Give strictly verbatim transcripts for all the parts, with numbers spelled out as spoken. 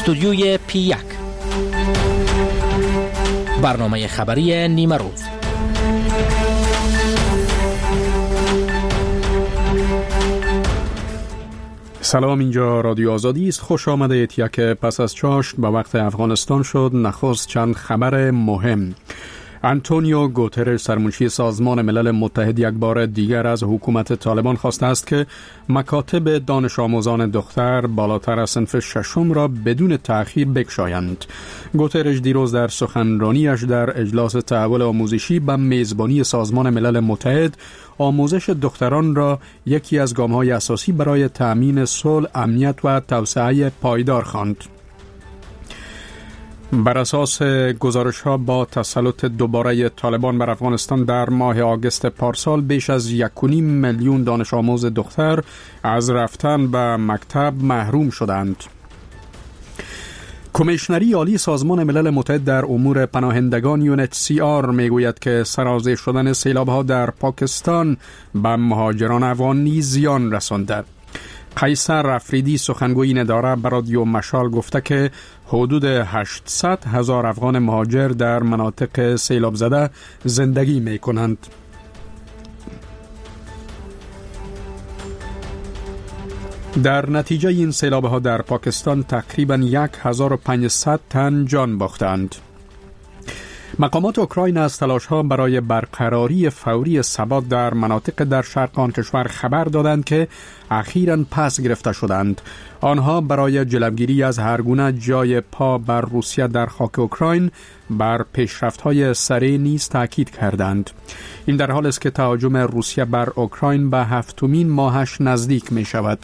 استودیوی پی یک، برنامه خبری نیمه روز. سلام، اینجا رادیو آزادی است. خوش آمدید. یک پس از چاشت به وقت افغانستان شد. نخست چند خبر مهم. آنتونیو گوترش، سرمنشی سازمان ملل متحد، یک بار دیگر از حکومت طالبان خواسته است که مکاتب دانش آموزان دختر بالاتر از صنف ششم را بدون تأخیر بگشایند. گوترش دیروز در سخنرانیش در اجلاس تحول آموزشی به میزبانی سازمان ملل متحد آموزش دختران را یکی از گام‌های اساسی برای تأمین صلح، امنیت و توسعه پایدار خواند. بر اساس گزارش‌ها با تسلط دوباره طالبان بر افغانستان در ماه آگوست پارسال بیش از یک و نیم میلیون دانش آموز دختر از رفتن به مکتب محروم شدند. کمیشنری عالی سازمان ملل متحد در امور پناهندگان یو ان اچ سی آر میگوید که سرازیر شدن سیلاب‌ها در پاکستان به مهاجران افغان نیز زیان رسانده. قیصر افریدی، سخنگوی این اداره، به رادیو مشال گفته که حدود هشتصد هزار افغان مهاجر در مناطق سیلاب زده زندگی می کنند. در نتیجه این سیلاب‌ها در پاکستان تقریباً هزار و پانصد تن جان باختند. مقامات اوکراین از تلاش‌ها برای برقراری فوری ثبات در مناطق در شرق آن کشور خبر دادند که اخیراً پس گرفته شدند. آنها برای جلوگیری از هر گونه جای پا بر روسیه در خاک اوکراین بر پیشرفت‌های سریع نیز تاکید کردند. این در حالی است که تهاجم روسیه بر اوکراین به هفتمین ماهش نزدیک می‌شود.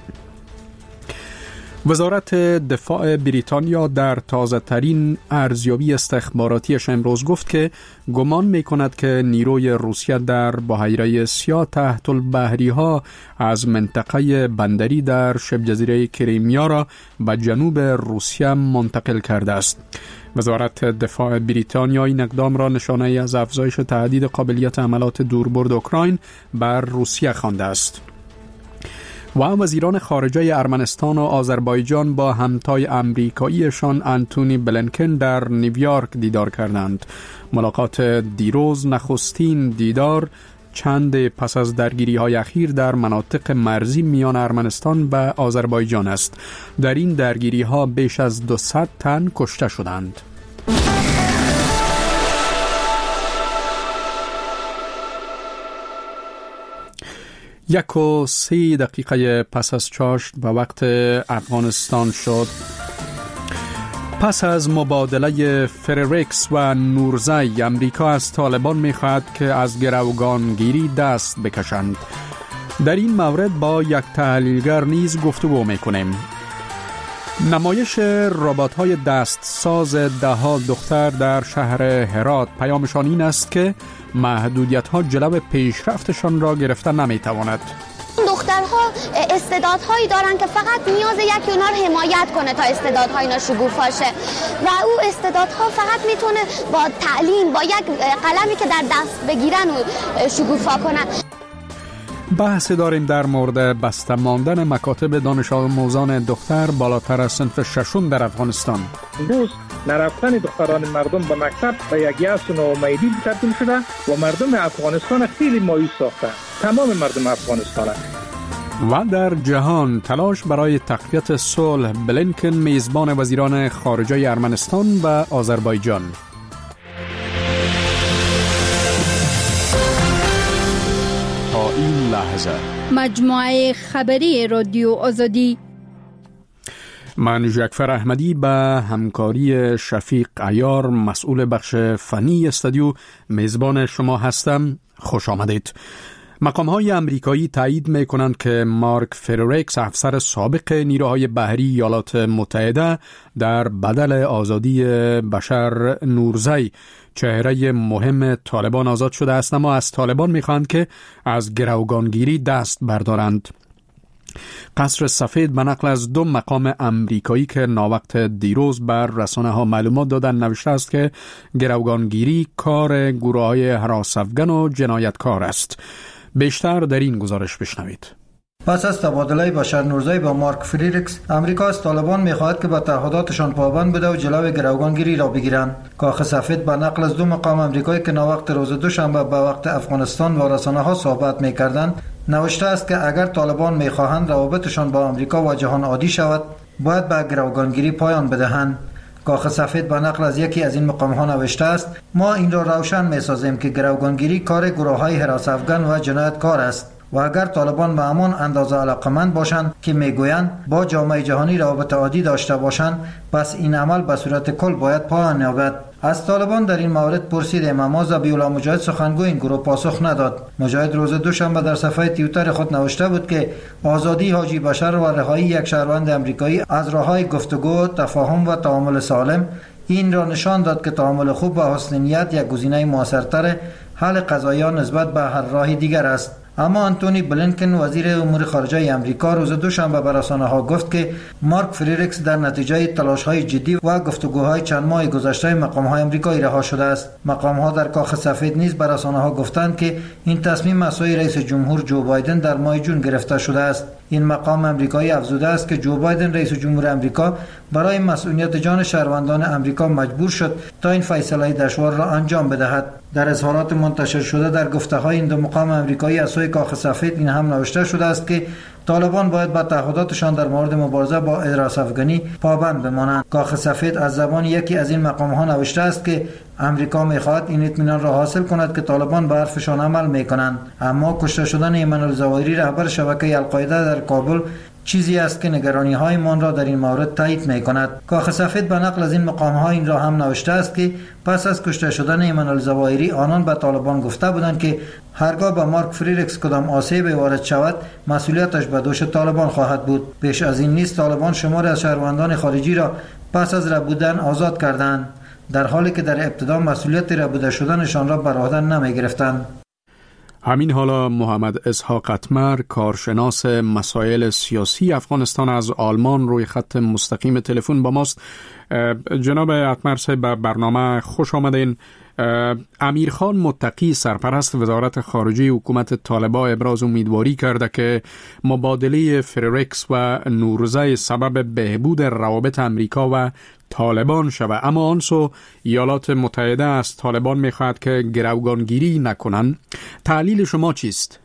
وزارت دفاع بریتانیا در تازه ترین ارزیابی استخباراتیش امروز گفت که گمان می کند که نیروی روسیه در بحیره سیاه تحت البحری ها از منطقه بندری در شبه جزیره کریمیا را به جنوب روسیه منتقل کرده است. وزارت دفاع بریتانیا این اقدام را نشانه از افزایش تهدید قابلیت حملات دوربرد اوکراین بر روسیه خوانده است. و وزیران خارجه ارمنستان و آذربایجان با همتای امریکاییشان آنتونی بلینکن در نیویورک دیدار کردند. ملاقات دیروز نخستین دیدار چند پس از درگیری‌های اخیر در مناطق مرزی میان ارمنستان و آذربایجان است. در این درگیری‌ها بیش از دویست تن کشته شدند. یک و سی دقیقه پس از چاشت به وقت افغانستان شد. پس از مبادله فرریکس و نورزی، امریکا از طالبان می‌خواهد که از گروگانگیری دست بکشند. در این مورد با یک تحلیلگر نیز گفتگو می‌کنیم. نمایش ربات‌های دست ساز ده‌ها دختر در شهر هرات پیامشان این است که محدودیت‌ها جلو پیشرفتشان را گرفته نمی‌تواند. دخترها استعدادهایی دارن که فقط نیاز یکی اونا رو حمایت کنه تا استعدادهای اینا شکوفا شه و او استعدادها فقط میتونه با تعلیم، با یک قلمی که در دست بگیرن و شکوفا کنن. بحث داریم در مورد بسته ماندن مکاتب دانش آموزان دختر بالاتر از صنف ششم در افغانستان. امروز نرفتن دختران مردم به مکتب به یک یأس و ناامیدی تبدیل شده و مردم افغانستان خیلی مایوس ساخته. تمام مردم افغانستان. و در جهان تلاش برای تقویت صلح، بلینکن میزبان وزیران خارجه ارمنستان و آذربایجان. تا این لحظه مجموعه خبری رادیو آزادی. من جعفر احمدی به همکاری شفیق عیار مسئول بخش فنی استودیو میزبان شما هستم. خوش آمدید. مقام‌های امریکایی تایید می‌کنند که مارک فرریکس، افسر سابق نیروهای بحری ایالات متحده، در بدل آزادی بشر نورزی، چهره مهم طالبان، آزاد شده است، اما از طالبان می‌خواهند که از گروگانگیری دست بردارند. قصر سفید به نقل از دو مقام امریکایی که ناوقت دیروز بر رسانه ها معلومات دادن نوشته است که گروگانگیری کار گروه‌های هراس افغان و جنایتکار است. بیشتر در این گزارش بشنوید. پس از تبادله بشر نورزی با مارک فریرکس، امریکا از طالبان می‌خواهد که به تعهداتشان پابند بوده و جلوی گروگانگیری را بگیرند. کاخ سفید به نقل از دو مقام امریکایی که ناوقت روز دوشنبه به وقت افغانستان و رسانه‌ها صحبت می‌کردند، نوشته است که اگر طالبان می‌خواهند روابطشان با امریکا و جهان عادی شود، باید به گروگانگیری پایان بدهند. کاخ سفید به نقل از یکی از این مقام‌ها نوشته است: ما این را روشن می‌سازیم که گروگانگیری کار گروه‌های حراس افغان و جنایتکار است و اگر طالبان به همان اندازه علاقمند باشند که میگویند با جامعه جهانی روابط عادی داشته باشند، پس این عمل به صورت کل باید پایان یابد. از طالبان در این مورد پرسیدیم، اما ذبیح‌الله مجاهد سخنگوی این گروه پاسخ نداد. مجاهد روز دوشنبه در صفحه توییتر خود نوشته بود که آزادی حاجی بشر و رهایی یک شهروند امریکایی از راه‌های گفتگو، تفاهم و تعامل سالم این را نشان داد که تعامل خوب و حسن نیت یک گزینه موثرتر حل قضایا نسبت به هر راه دیگر است. اما آنتونی بلینکن وزیر امور خارجه امریکا روز دوشنبه به رسانه‌ها گفت که مارک فریرکس در نتیجه تلاش‌های جدی و گفتگوهای چند ماه گذشته مقام‌های آمریکایی رها شده است. مقام‌ها در کاخ سفید نیز به رسانه‌ها گفتند که این تصمیم از سوی رئیس جمهور جو بایدن در ماه جون گرفته شده است. این مقام امریکایی افزوده است که جو بایدن رئیس جمهور امریکا برای مسئولیت جان شهروندان امریکا مجبور شد تا این فیصله دشوار را انجام بدهد. در اظهارات منتشر شده در گفته‌های این دو مقام امریکایی از سوی کاخ سفید این هم نوشته شده است که طالبان باید به تعهداتشان در مورد مبارزه با حراس افغانی پابند بمانند. کاخ سفید از زبان یکی از این مقام‌ها نوشته است که امریکا می‌خواهد این اطمینان را حاصل کند که طالبان به حرفشان عمل می‌کنند، اما کشته شدن ایمن الظواهری رهبر شبکه القاعده در کابل چیزی است که نگرانی‌های من را در این مورد تایید می‌کند. کاخ سفید به نقل از این مقام‌ها این را هم نوشته است که پس از کشته شدن ایمن الظواهری آنان به طالبان گفته بودند که هرگاه به مارک فریرکس کدام آسیبی وارد شود مسئولیتش به دوش طالبان خواهد بود. پیش از این نیز طالبان شماری از شهروندان خارجی را پس از ربودن آزاد کردند، در حالی که در ابتدا مسئولیت ربوده شدنشان را بر عهده نمی‌گرفتند. همین حالا محمد اسحاق اتمر، کارشناس مسائل سیاسی افغانستان از آلمان، روی خط مستقیم تلفن با ماست. جناب اتمر صاحب، به برنامه خوش آمدین. امیرخان متقی، سرپرست وزارت خارجه حکومت طالبان، ابراز امیدواری کرده که مبادله فریرکس و نورزی سبب بهبود روابط امریکا و طالبان شود، اما آنسو ایالات متحده از طالبان میخواهد که گروگانگیری نکنند. تحلیل شما چیست؟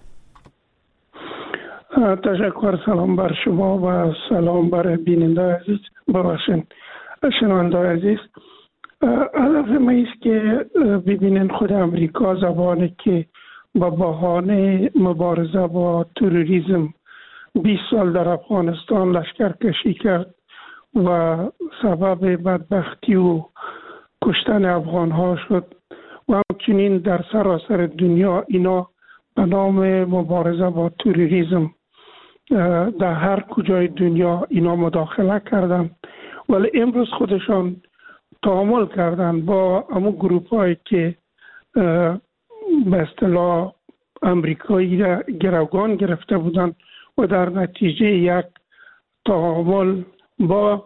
تشکر. سلام بر شما و سلام بر بیننده عزیز، ببخشید شنونده عزیز. هدف ما است که ببینین خود امریکا زبانی که با بهانه مبارزه با تروریسم بیست سال در افغانستان لشکر کشی کرد و سبب بدبختی و کشتن افغان ها شد و همچنین در سراسر دنیا اینا به نام مبارزه با تروریسم در هر کجای دنیا اینا مداخله کردن، ولی امروز خودشان تعامل کردن با همون گروپ هایی که به اصطلاح امریکایی را گروگان گرفته بودن و در نتیجه یک تعامل با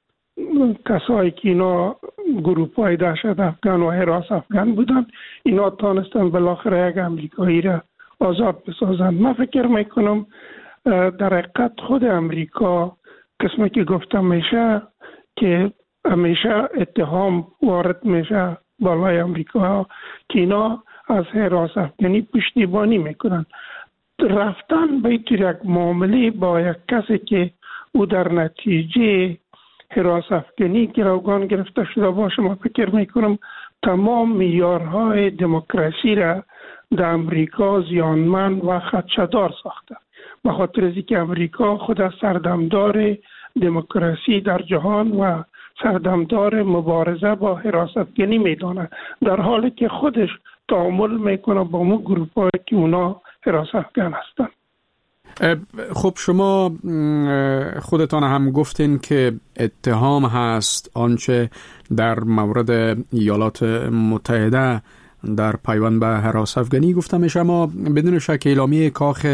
کسایی که اینا گروپ های دهشت افغان و حراس افغان بودن، اینا تانستن بالاخره یک امریکایی را آزاد بسازند. من فکر میکنم در حقیقت خود امریکا قسمی که گفتم میشه که همیشه اتهام وارد میشه بالای امریکا که اینا از حراس افغانی پشتیبانی میکنن. رفتن به یک معامله با یک کسی که او در نتیجه حراس افغانی گروگان گرفته شده باشه، من فکر میکنم تمام معیارهای دموکراسی را در امریکا زیانمند و خدشه‌دار ساخته، به خاطر از اینکه امریکا خود سردمدار دموکراسی در جهان و سردمدار مبارزه با حراس افغانی میدانه، در حالی که خودش تعامل میکنه با اون گروپ هایی که اونا حراس افغان هستن. خب شما خودتان هم گفتین که اتهام هست آنچه در مورد ایالات متحده در پیوند به حراس افغانی گفته میشه، اما بدون شک اعلامیه کاخ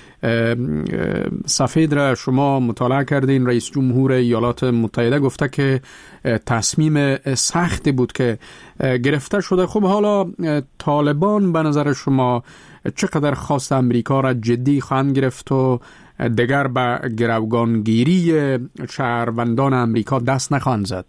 سفید را شما مطالعه کردین. رئیس جمهور ایالات متحده گفته که تصمیم سختی بود که گرفته شده. خب حالا طالبان به نظر شما چقدر خواست امریکا را جدی خواهند گرفت و دیگر به گروگانگیری شهروندان امریکا دست نخواهند زد؟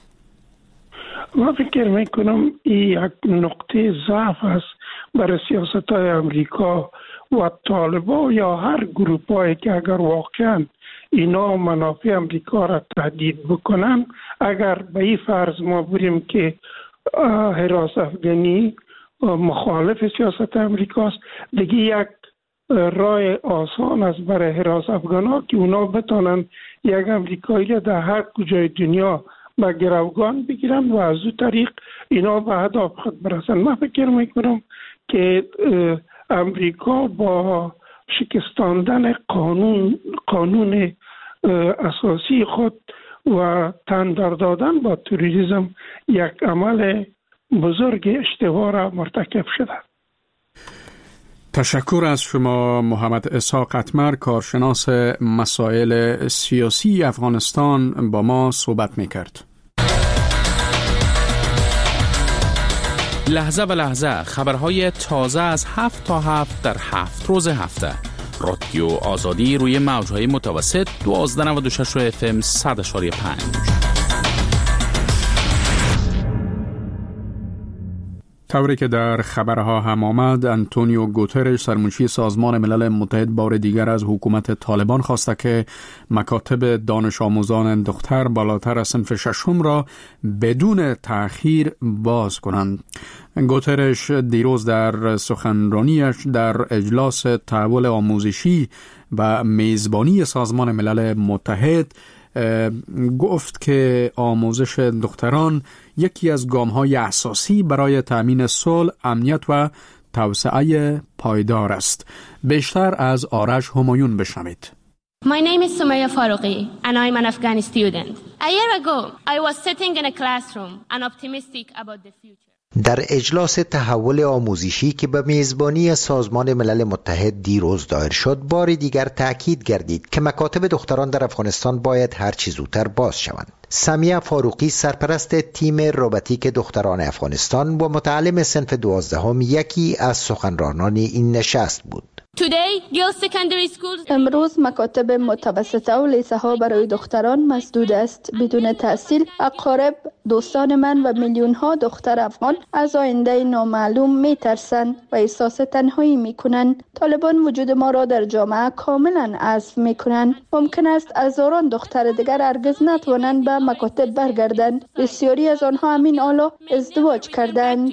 من فکر میکنم این یک نقطه ضعف است برای سیاست های امریکا و طالبان یا هر گروپ هایی که اگر واقعا اینا منافع امریکا را تهدید بکنن. اگر به این فرض ما بریم که حراس افغانی مخالف سیاست امریکاست، دیگه یک راه آسان است برای حراس افغانا که اونا بتانن یک امریکایی را در هر کجای دنیا به گروگان بگیرن و از او طریق اینا به هدف خود برسن. من فکر میکنم که امریکا با شکستاندن قانون قانون اساسی خود و تندر دادن با تروریسم یک عمل بزرگ اشتباه را مرتکب شده. تشکر از شما محمد اسحاق قطمر، کارشناس مسائل سیاسی افغانستان، با ما صحبت میکرد. لحظه و لحظه خبرهای تازه از هفت تا هفت در هفت روز هفته. رادیو آزادی روی موجهای متوسط دوازده نود و شش اف ام صد اشاری پنج. طوری که در خبرها هم آمد، انتونیو گوترش سرمنشی سازمان ملل متحد بار دیگر از حکومت طالبان خواسته که مکاتب دانش آموزان دختر بالاتر از صنف ششم را بدون تأخیر باز کنند. گوترش دیروز در سخنرانیش در اجلاس تحول آموزشی و میزبانی سازمان ملل متحد گفت که آموزش دختران یکی از گام‌های اساسی برای تأمین صلح، امنیت و توسعه پایدار است. بیشتر از آرش همایون بشنوید. My name is Sumaya Faruqi and I'm an Afghani student. A year ago, I was sitting in a classroom and optimistic about the future. در اجلاس تحول آموزشی که به میزبانی سازمان ملل متحد دیروز دایر شد، بار دیگر تأکید گردید که مکاتب دختران در افغانستان باید هر چه زودتر باز شوند. سمیه فاروقی، سرپرست تیم روباتیک دختران افغانستان و متعلم صنف دوازدهم، یکی از سخنرانان این نشست بود. امروز مکاتب متوسطه و لیسه ها برای دختران مسدود است. بدون تحصیل اقارب، دوستان من و میلیون ها دختر افغان از آینده نامعلوم می ترسند و احساس تنهایی می کنند. طالبان وجود ما را در جامعه کاملا حذف می کنند. ممکن است هزاران دختر دیگر هرگز نتوانند به مکاتب برگردند. بسیاری از آنها همین حالا ازدواج کردند.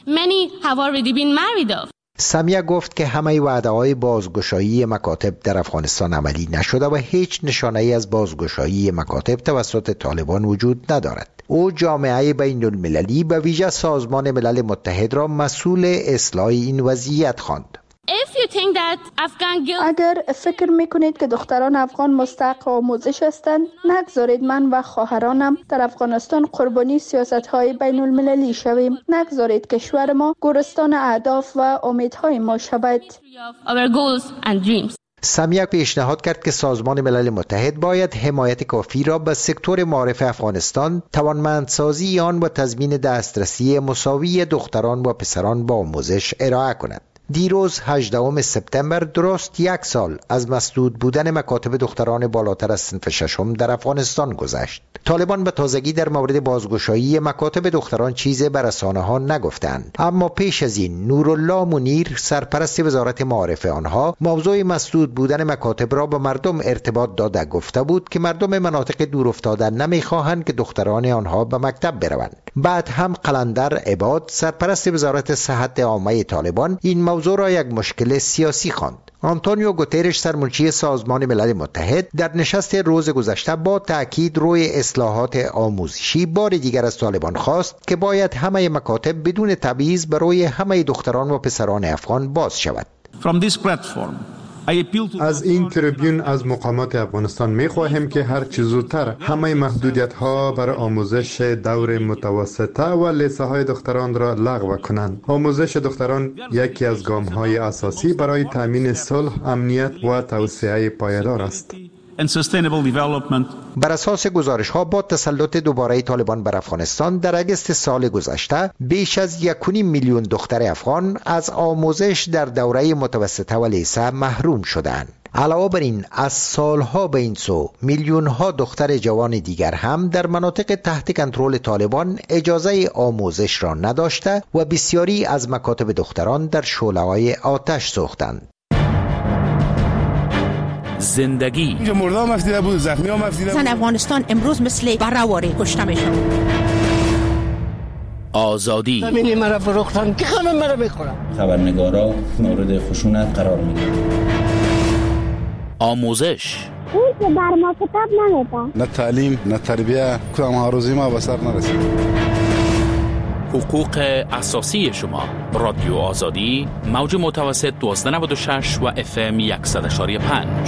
سمیه گفت که همه وعده‌های بازگشایی مکاتب در افغانستان عملی نشده و هیچ نشانه‌ای از بازگشایی مکاتب توسط طالبان وجود ندارد. او جامعه بین المللی به ویژه سازمان ملل متحد را مسئول اصلاح این وضعیت خواند. اگر فکر میکنید که دختران افغان مستحق آموزش هستند، نگذارید من و خواهرانم در افغانستان قربانی سیاست‌های بین المللی شویم. نگذارید کشور ما گورستان اهداف و امیدهای ما شود. سمیه پیشنهاد کرد که سازمان ملل متحد باید حمایت کافی را به سکتور معارف افغانستان، توانمندسازی آن و تضمین دسترسی مساوی دختران و پسران با آموزش ارائه کند. دیروز هجدهم سپتامبر، درست یک سال از مسدود بودن مکاتب دختران بالاتر از صنف ششم در افغانستان گذشت. طالبان به تازگی در مورد بازگشایی مکاتب دختران چیزی به رسانه‌ها نگفتند، اما پیش از این نورالله منیر، سرپرست وزارت معارف آنها، موضوع مسدود بودن مکاتب را به مردم ارتباط داده گفته بود که مردم مناطق دورافتاده نمیخواهند که دختران آنها به مکتب بروند. بعد هم قلندر عباد، سرپرست وزارت صحت عامه طالبان، این موضوع را یک مشکل سیاسی خواند. آنتونیو گوترش، سرمنشی سازمان ملل متحد، در نشست روز گذشته با تأکید روی اصلاحات آموزشی بار دیگر از طالبان خواست که باید همه مکاتب بدون تبعیض برای همه دختران و پسران افغان باز شود. از این تریبیون از مقامات افغانستان می خواهیم که هر چه زودتر همه محدودیت ها برای آموزش دور متوسطه و لیسه های دختران را لغو کنند. آموزش دختران یکی از گام های اساسی برای تامین صلح، امنیت و توسعه پایدار است. بر اساس گزارش ها، با تسلط دوباره طالبان بر افغانستان در اگست سال گذشته، بیش از یک و نیم میلیون دختر افغان از آموزش در دوره متوسطه و لیسه محروم شدند. علاوه بر این از سالها به این سو میلیون ها دختر جوان دیگر هم در مناطق تحت کنترل طالبان اجازه آموزش را نداشته و بسیاری از مکاتب دختران در شعله‌های آتش سوختند. زندگی اینجا مرده هم افتیده بود، زخمی هم افتیده بود. زن افغانستان امروز مثل برآواره کشته میشن. آزادی زمینی مرا فروختن که همه مرا میخورن. خبرنگارا مورد خشونت قرار میگیرن. آموزش اون که بر ما کتاب نمیده. نه تعلیم نه تربیه، کدام ها روزی ما به سر نرسید. حقوق اساسی شما. رادیو آزادی، موج متوسط دوازده نود و شش و اف ام صد و یک و پنج.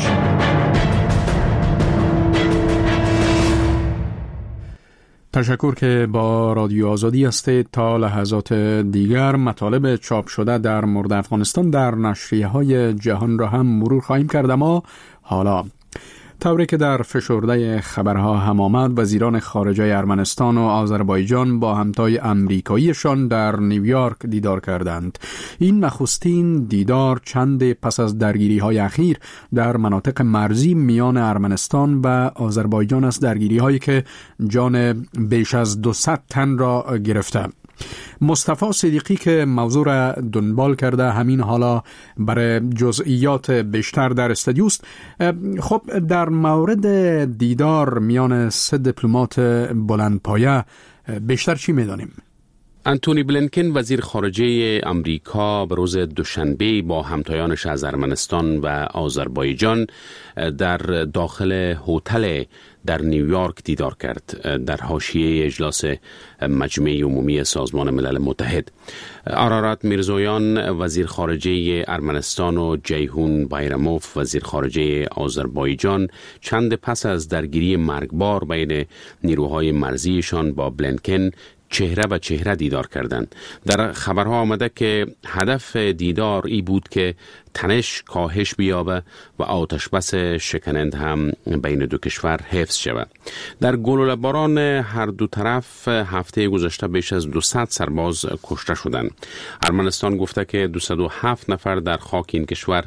تشکر که با رادیو آزادی هستید. تا لحظات دیگر مطالب چاپ شده در مورد افغانستان در نشریه‌های جهان را هم مرور خواهیم کرد. اما حالا طوری که در فشرده خبرها هم آمد، وزیران خارجه ارمنستان و آذربایجان با همتای امریکاییشان در نیویورک دیدار کردند. این نخستین دیدار چند پس از درگیری‌های اخیر در مناطق مرزی میان ارمنستان و آذربایجان است، درگیری‌هایی که جان بیش از دویست تن را گرفته. مصطفی صدیقی که موضوع را دنبال کرده همین حالا برای جزئیات بیشتر در استودیو است. خب در مورد دیدار میان سه دیپلمات بلندپایه بیشتر چی میدانیم؟ انتونی بلینکن وزیر خارجه امریکا به روز دوشنبه با همتایانش از ارمنستان و آذربایجان در داخل هتل در نیویورک دیدار کرد در حاشیه اجلاس مجمع عمومی سازمان ملل متحد. آرارات میرزویان وزیر خارجه ارمنستان و جیهون بایراموف وزیر خارجه آذربایجان چند پس از درگیری مرگبار بین نیروهای مرزیشان با بلینکن چهره به چهره دیدار کردند. در خبرها آمده که هدف دیدار ای بود که تنش کاهش بیابه و آتش بس شکننده هم بین دو کشور حفظ شود. در گلوله باران هر دو طرف هفته گذشته بیش از دویست سرباز کشته شدند. ارمنستان گفته که دویست و هفت نفر در خاک این کشور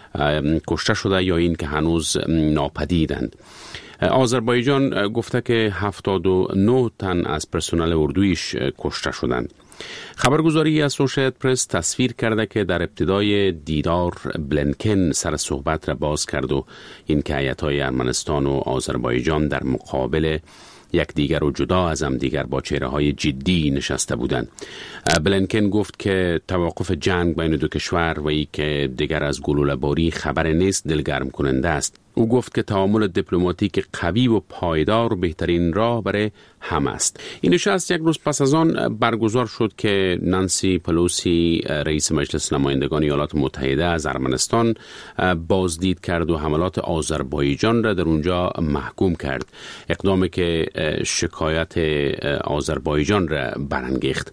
کشته شده یا این که هنوز ناپدیدند. آذربایجان گفته که هفتاد و نه تن از پرسنل اردویش کشته شدند. خبرگزاری اسوشییتد پرس تصویر کرده که در ابتدای دیدار بلینکن سر صحبت را باز کرد و این که هیئت‌های ارمنستان و آذربایجان در مقابل یک دیگر و جدا از هم دیگر با چهره‌های جدی نشسته بودند. بلینکن گفت که توقف جنگ بین دو کشور و ای که دیگر از گلوله‌باری خبر نیست دلگرم کننده است. او گفت که تعامل دیپلماتیک قوی و پایدار بهترین راه برای همه است. این نشست یک روز پس از آن برگزار شد که نانسی پلوسی رئیس مجلس نمایندگان ایالات متحده از ارمنستان بازدید کرد و حملات آذربایجان را در اونجا محکوم کرد، اقدامی که شکایت آذربایجان را برانگیخت.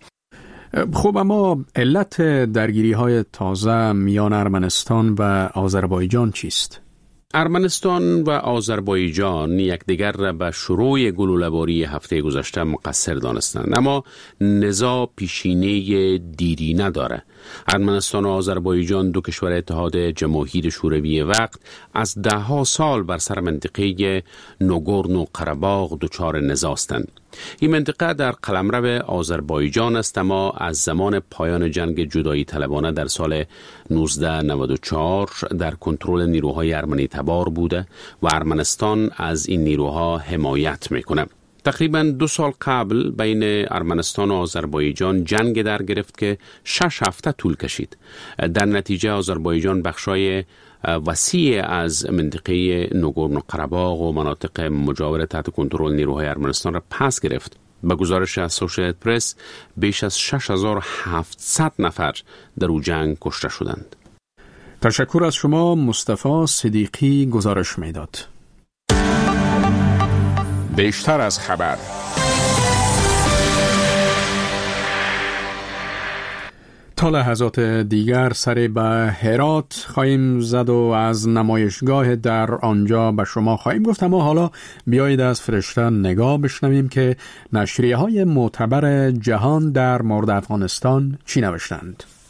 خب اما علت درگیری های تازه میان ارمنستان و آذربایجان چیست؟ ارمنستان و آذربایجان یکدیگر را به شروع گلوله‌باری هفته گذشته مقصر دانستند، اما نزاع پیشینه دیرینه داره. ارمنستان و آذربایجان دو کشور اتحاد جماهیر شوروی وقت از ده ها سال بر سر منطقه ناگورنو و قره‌باغ دچار نزاع هستند. این منطقه در قلمرو آذربایجان است، اما از زمان پایان جنگ جدایی طلبانه در سال نوزده نود و چهار در کنترل نیروهای ارمنی تبار بوده و ارمنستان از این نیروها حمایت میکنه. تقریبا دو سال قبل بین ارمنستان و آذربایجان جنگ در گرفت که شش هفته طول کشید. در نتیجه آذربایجان بخشای وسیع از منطقه ناگورنو قره‌باغ و مناطق مجاور تحت کنترل نیروهای ارمنستان را پس گرفت. به گزارش اسوشییتد پرس بیش از شش هزار و هفتصد نفر در او جنگ کشته شدند. تشکر از شما مصطفی صدیقی گزارش میداد. بیشتر از خبر. تا لحظات دیگر سر به هرات خواهیم زد و از نمایشگاه در آنجا به شما خواهیم گفت، اما حالا بیایید از فرشته نگاه بشنویم که نشریه های معتبر جهان در مورد افغانستان چی نوشتند.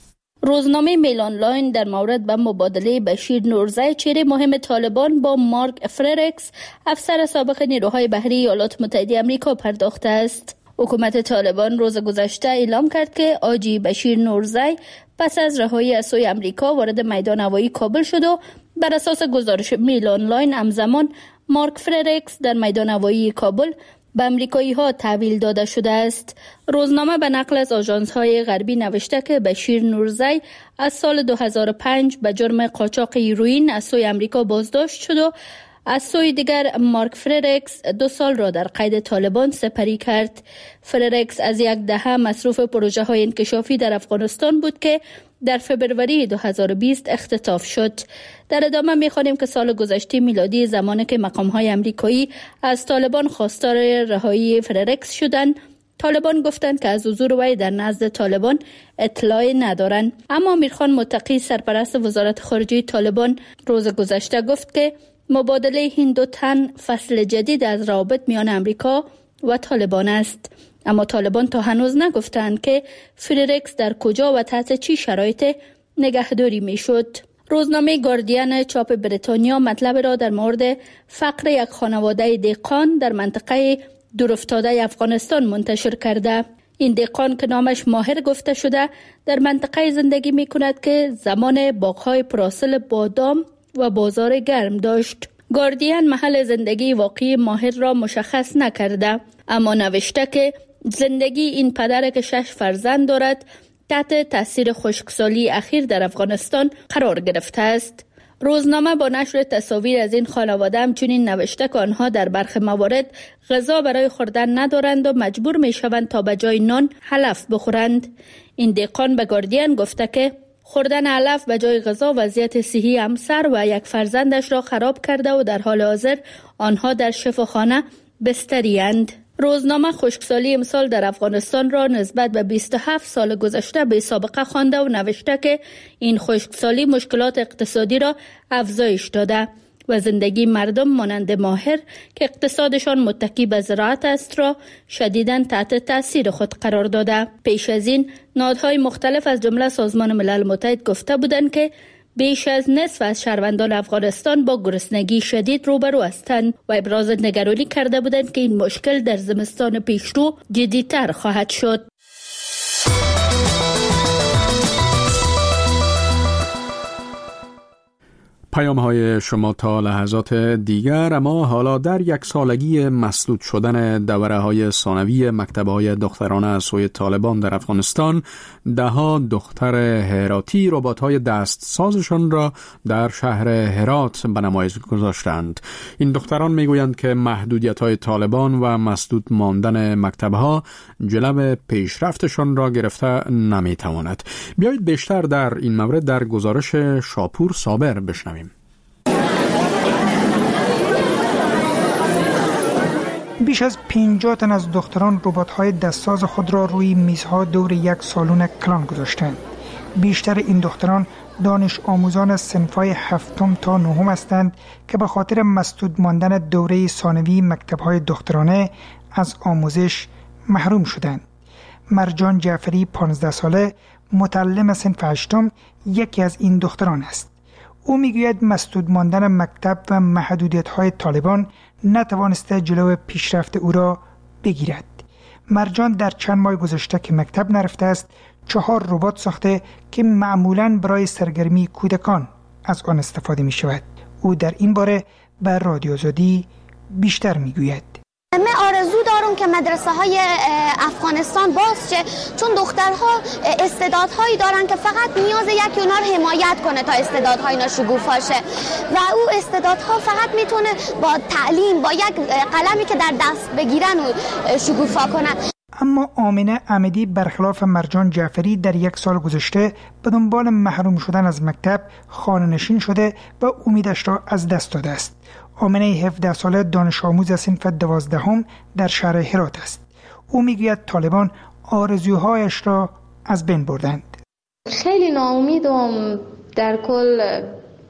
روزنامه میل آنلاین در مورد به مبادله بشیر نورزی چهره مهم طالبان با مارک فریرکس افسر سابق نیروهای بحری ایالات متحده آمریکا پرداخته است. حکومت طالبان روز گذشته اعلام کرد که آجی بشیر نورزی پس از رهایی از سوی آمریکا وارد میدان هوایی کابل شد و بر اساس گزارش میل آنلاین همزمان مارک فریرکس در میدان هوایی کابل به امریکایی ها تحویل داده شده است. روزنامه به نقل از آژانس های غربی نوشته که بشیر نورزی از سال دو هزار و پنج به جرم قاچاق هیروئین از سوی امریکا بازداشت شد و از سوی دیگر مارک فریرکس دو سال را در قید طالبان سپری کرد. فریرکس از یک دهه مصروف پروژه های انکشافی در افغانستان بود که در فبروری دو هزار و بیست اختطاف شد. در ادامه می‌خوانیم که سال گذشته میلادی زمانی که مقام‌های آمریکایی از طالبان خواستار رهایی فریرکس شدند، طالبان گفتند که از حضور وی در نزد طالبان اطلاعی ندارند. اما امیرخان متقی سرپرست وزارت خارجه طالبان روز گذشته گفت که مبادله این دو تن فصل جدید از روابط میان امریکا و طالبان است. اما طالبان تا هنوز نگفتند که فریرکس در کجا و تحت چی شرایط نگهداری میشد. روزنامه گاردین چاپ بریتانیا مطلب را در مورد فقر یک خانواده دهقان در منطقه دورافتاده افغانستان منتشر کرده. این دهقان که نامش ماهر گفته شده در منطقه زندگی می کند که زمان باغ‌های پرحاصل بادام و بازار گرم داشت. گاردین محل زندگی واقعی ماهر را مشخص نکرده، اما نوشته که زندگی این پدر که شش فرزند دارد تحت تاثیر خشکسالی اخیر در افغانستان قرار گرفته است. روزنامه با نشر تصاویر از این خانواده همچنین نوشته که آنها در برخی موارد غذا برای خوردن ندارند و مجبور می شوند تا به جای نان علف بخورند. این دهقان به گاردین گفته که خوردن علف به جای غذا وضعیت صحی همسر و یک فرزندش را خراب کرده و در حال حاضر آنها در شفاخانه بستری اند. روزنامه خشکسالی امسال در افغانستان را نسبت به بیست و هفت سال گذشته بی سابقه خوانده و نوشته که این خشکسالی مشکلات اقتصادی را افزایش داده و زندگی مردم مانند ماهر که اقتصادشان متکی به زراعت است را شدیداً تحت تاثیر خود قرار داده. پیش از این نهادهای مختلف از جمله سازمان ملل متحد گفته بودند که بیش از نصف از شهروندان افغانستان با گرسنگی شدید روبرو هستند و ابراز نگرانی کرده بودند که این مشکل در زمستان پیشرو جدی‌تر خواهد شد. پیام های شما تا لحظات دیگر. اما حالا در یک سالگی مسدود شدن دوره های ثانوی مکتب های دخترانه از سوی طالبان در افغانستان، ده ها دختر هراتی ربات های دست سازشان را در شهر هرات به نمایش گذاشتند. این دختران میگویند که محدودیت های طالبان و مسدود ماندن مکتب ها جلو پیشرفتشان را گرفته نمیتواند. بیایید بیشتر در این مورد در گزارش شاپور صابر بشنویم. بیش از پنجاه تن از دختران ربات‌های دستساز خود را روی میزها دور یک سالن کلان گذاشتند. بیشتر این دختران دانش آموزان صنف‌های هفتم تا نهم هستند که به خاطر مسدود ماندن دوره ثانوی مکتب‌های دخترانه از آموزش محروم شدند. مرجان جعفری پانزده ساله متعلم صنف هشتم یکی از این دختران است. او میگوید مسدود ماندن مکتب و محدودیت‌های طالبان نتوانسته جلو پیشرفت او را بگیرد. مرجان در چند ماه گذشته که مکتب نرفته است چهار ربات ساخته که معمولاً برای سرگرمی کودکان از آن استفاده می شود. او در این باره به رادیو آزادی بیشتر می گوید. من آرزو دارم که مدرسه های افغانستان باز شه، چون دخترها استعدادهایی دارن که فقط نیاز یکی اونا رو حمایت کنه تا استعدادهای اینا شکوفا شه و او استعدادها فقط میتونه با تعلیم، با یک قلمی که در دست بگیرن و شکوفا کنن. اما آمنه احمدی برخلاف مرجان جعفری در یک سال گذشته به دنبال محروم شدن از مکتب خانه‌نشین شده و امیدش را از دست داده است. آمنه هفده ساله دانش آموز صنف دوازدهم در شهر هرات است. او میگوید طالبان آرزوهایش را از بین بردند. خیلی ناامیدم در کل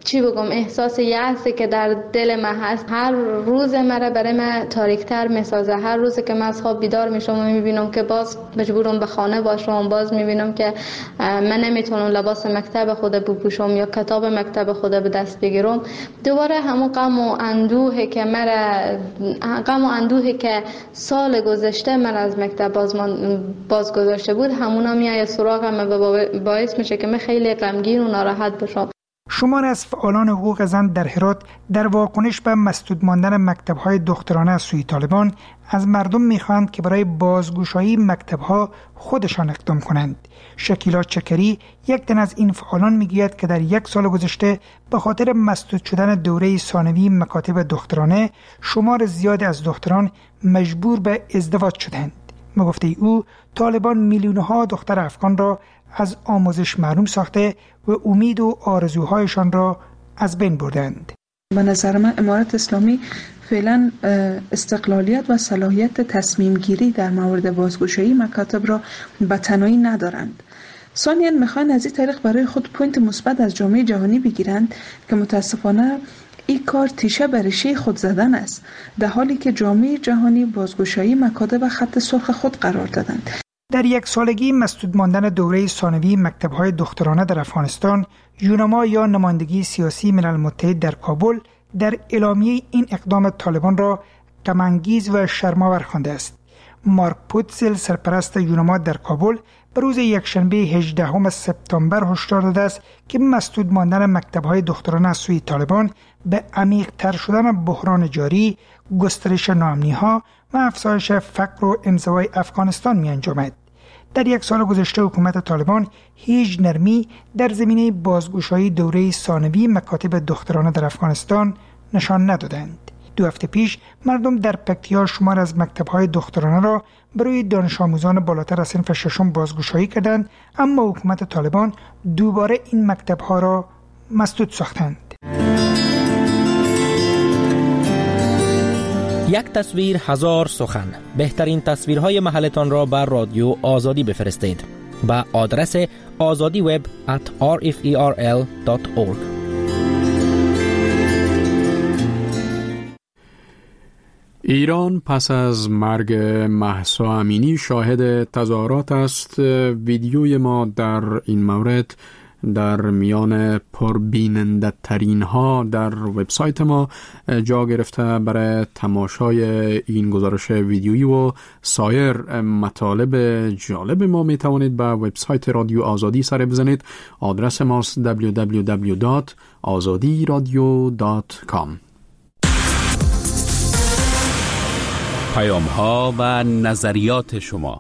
چی بگم احساس یأسی که در دل من هست هر روز مرا برای من تاریک‌تر میسازه. هر روز که من از خواب بیدار میشم و میبینم که باز مجبورم به خانه باشم، باز میبینم که من نمیتونم لباس مکتب خود بپوشم یا کتاب مکتب خود به دست بگیرم، دوباره همون غم و اندوهی که مرا غم و اندوهی که سال گذشته من از مکتب باز باز گذاشته بود همونا میاد سراغم و باعث میشه که من خیلی غمگین و ناراحت بشم. شماری از فعالان حقوق زن در هرات در واکنش به مسدود ماندن مکتب‌های دخترانه از سوی طالبان از مردم می‌خواهند که برای بازگشایی مکتب‌ها خودشان اقدام کنند. شکیلا چکری یک تن از این فعالان میگوید که در یک سال گذشته به خاطر مسدود شدن دوره ثانوی مکاتب دخترانه شمار زیادی از دختران مجبور به ازدواج شدند. به گفته او طالبان میلیون‌ها دختر افغان را از آموزش محروم ساخته و امید و آرزوهایشان را از بین بردند. به نظر من امارت اسلامی فعلا استقلالیت و صلاحیت تصمیم گیری در مورد بازگشایی مکاتب را به تنهایی ندارند. ثانیاً میخوان از این طریق برای خود پوینت مثبت از جامعه جهانی بگیرند که متاسفانه این کار تیشه بر ریشه خود زدن است، در حالی که جامعه جهانی بازگشایی مکاتب خط سرخ خود قرار دادند. در یک سالگی مسدود ماندن دوره ثانوی مکتب‌های دخترانه در افغانستان، یونما یا نمایندگی سیاسی ملل متحد در کابل در اعلامیه این اقدام طالبان را غم‌انگیز و شرم‌آور خوانده است. مارک پوتزل سرپرست یونما در کابل به روز یکشنبه هجدهم سپتامبر هشدار داده است که مسدود ماندن مکتب‌های دخترانه از سوی طالبان به عمیق‌تر شدن بحران جاری، گسترش ناامنی‌ها و افزایش فقر و انزوای افغانستان می انجامد. در یک سال گذشته حکومت طالبان هیچ نرمی در زمینه بازگشایی دوره ثانوی مکاتب دخترانه در افغانستان نشان ندادند. دو هفته پیش مردم در پکتیا شمار از مکتب‌های دخترانه را برای دانش آموزان بالاتر از صنف ششم بازگشایی کردند، اما حکومت طالبان دوباره این مکتب‌ها را مسدود ساختند. یک تصویر هزار سخن. بهترین تصویرهای محلتان را بر رادیو آزادی بفرستید با آدرس آزادی وب ات آر اف ای آر ال دات اورگ. ایران پس از مرگ مهسا امینی شاهد تظاهرات است. ویدیوی ما در این مورد در میان پربیننده ترین ها در وبسایت ما جا گرفته. برای تماشای این گزارش ویدیویی و سایر مطالب جالب ما می توانید به وبسایت رادیو آزادی سر بزنید. آدرس ماست دبلیو دبلیو دبلیو دات آزادی رادیو دات کام. پیام ها و نظریات شما.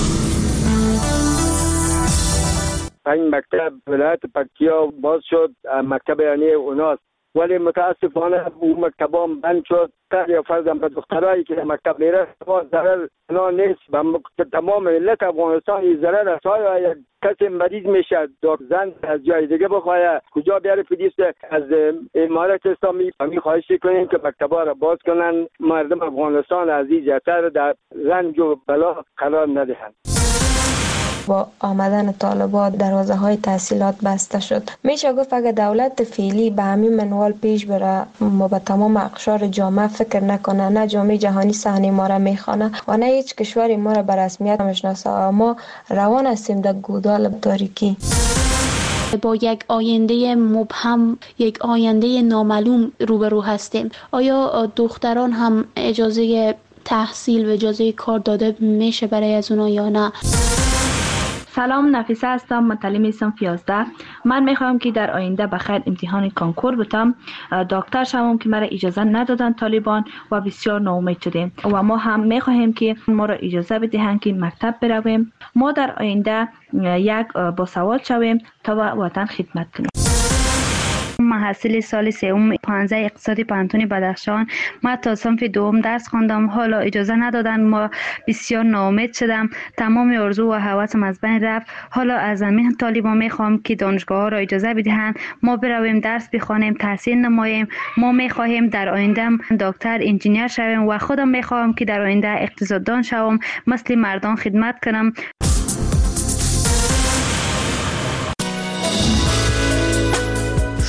این مکتب ولایت پکتیا باز شد، مکتب یعنی اوناست، ولی متاسفانه اون مکتب هم بند شد. یا فرضاً به دخترایی که مکتب میره ضرر نه نیست، به تمام ملت افغانستان این ضرر است. آیا کسی مریض میشه زن از جای دیگه بخواه کجا بیاره پلیس؟ از امارت اسلامی همین خواهش کنیم که مکتبا را باز کنن، مردم افغانستان عزیز جاتر در رنج و بلا قرار ندهند. با آمدن طالبان دروازه های تحصیلات بسته شد. میشه گفت اگه دولت فعلی به همین منوال پیش بره ما به تمام اقشار جامعه فکر نکنه، نه جامعه جهانی صحنه ما را میخوانه و نه هیچ کشوری ما را به رسمیت میشناسه، ما روان هستیم در گودال تاریکی. با یک آینده مبهم، یک آینده نامعلوم روبرو هستیم. آیا دختران هم اجازه تحصیل و اجازه کار داده میشه برای از اونا یا نه؟ سلام، نفیسه هستم، متعلم صنف یازده. من میخوام که در آینده بخیر امتحان کانکور بتم، دکتر شوم که مرا اجازه ندادن طالبان و بسیار ناامید شدیم و ما هم میخواهیم که ما را اجازه بدهند که مکتب برویم، ما در آینده یک باسواد شویم تا وطن خدمت کنیم. محصل سال سوم پانزده اقتصادی پانتون بدخشان. ما تا صنف دوم درس خواندم، حالا اجازه ندادن، ما بسیار ناامید شدم، تمام آرزو و هوسم از بین رفت. حالا از همین طالبان میخوام که دانشگاه ها را اجازه بدهند ما برویم درس بخوانیم، تحصیل نماییم. ما میخواهیم در آینده دکتر، انجینیر شویم و خودم میخوام که در آینده اقتصاددان شوم، مثل مردان خدمت کنم.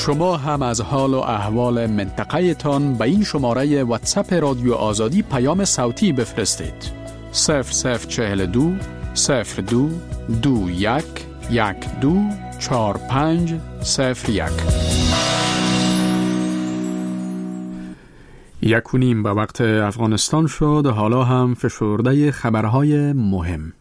شما هم از حال و احوال منطقه تان به این شماره واتساپ رادیو آزادی پیام صوتی بفرستید. صفر صفر چهل دو صفر دو دو یک یک دو چار پنج صفر یک. یک و نیم به وقت افغانستان شد. حالا هم فشرده خبرهای مهم.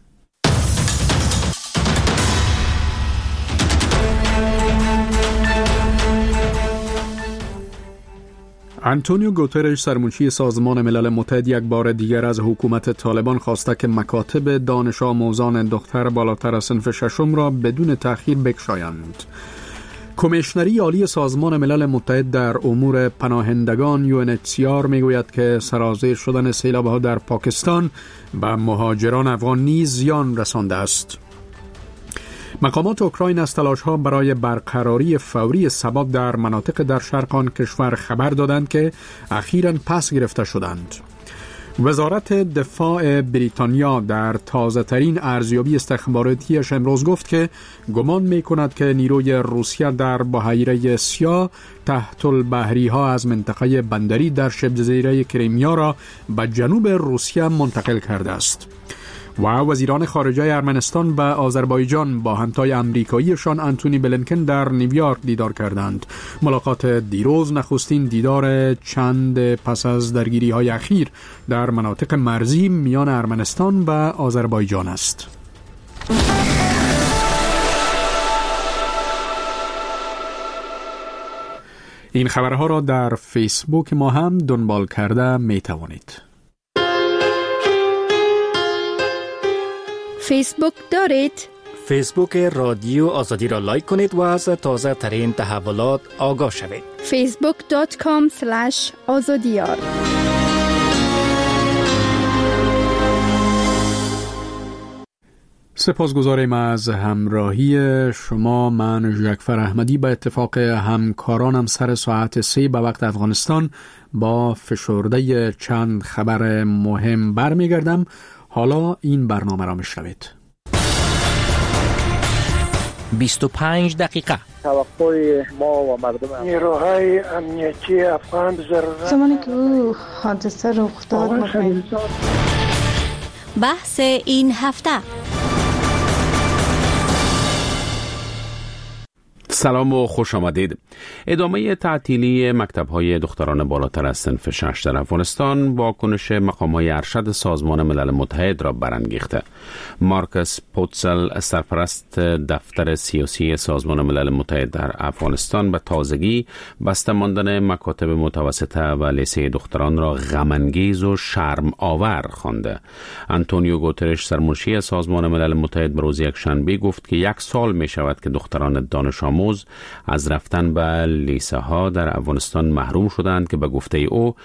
آنتونیو گوترش سرمنشی سازمان ملل متحد یک بار دیگر از حکومت طالبان خواسته که مکاتب دانش آموزان دختر بالاتر از صنف ششم را بدون تأخیر بگشایند. کمیشنری عالی سازمان ملل متحد در امور پناهندگان یو ان اچ سی آر میگوید که سرازیر شدن سیلاب‌ها در پاکستان به مهاجران افغان نیز زیان رسانده است. مقامات اوکراین از تلاش‌ها برای برقراری فوری ثبات در مناطق در شرق آن کشور خبر دادند که اخیراً پس گرفته شدند. وزارت دفاع بریتانیا در تازه‌ترین ارزیابی استخباراتیش امروز گفت که گمان می‌کند که نیروی روسیه در بحیره سیاه تحت البحری‌ها از منطقه بندری در شبه جزیره کریمیا را به جنوب روسیه منتقل کرده است. و وزیران خارجه ارمنستان به آذربایجان با همتای امریکاییشان آنتونی بلینکن در نیویورک دیدار کردند. ملاقات دیروز نخستین دیدار چند پس از درگیری‌های اخیر در مناطق مرزی میان ارمنستان و آذربایجان است. این خبرها را در فیسبوک ما هم دنبال کرده می توانید. فیسبوک دارید؟ فیسبوک رادیو آزادی را لایک کنید و از تازه ترین تحولات آگاه شوید. فیسبوک دات کام سلش آزادیار. سپاسگزاریم از همراهی شما. من ژکفر احمدی به اتفاق همکارانم سر ساعت سه به وقت افغانستان با فشرده چند خبر مهم برمیگردم. حالا این برنامه را میشنوید. بیست و پنج دقیقه توقع ما و مردم نیروهای امنیتی افغان ضرورت زمانی که او حادثه رخ داد بحث این هفته. سلام و خوش آمدید. ادامه تعطیلی مکتب‌های دختران بالاتر از صنف شش در افغانستان واکنش مقام‌های ارشد سازمان ملل متحد را برانگیخته. مارکس پوتسل سرپرست دفتر سیاسی سازمان ملل متحد در افغانستان به تازگی بسته ماندن مکاتب متوسطه و لیسه دختران را غم‌انگیز و شرم آور خوانده. آنتونیو گوترش سرمنشی سازمان ملل متحد به روز یکشنبه گفت که یک سال می شود که دختران دانش آموز از رفتن به لیسه ها در افغانستان محروم شدند که به گفته او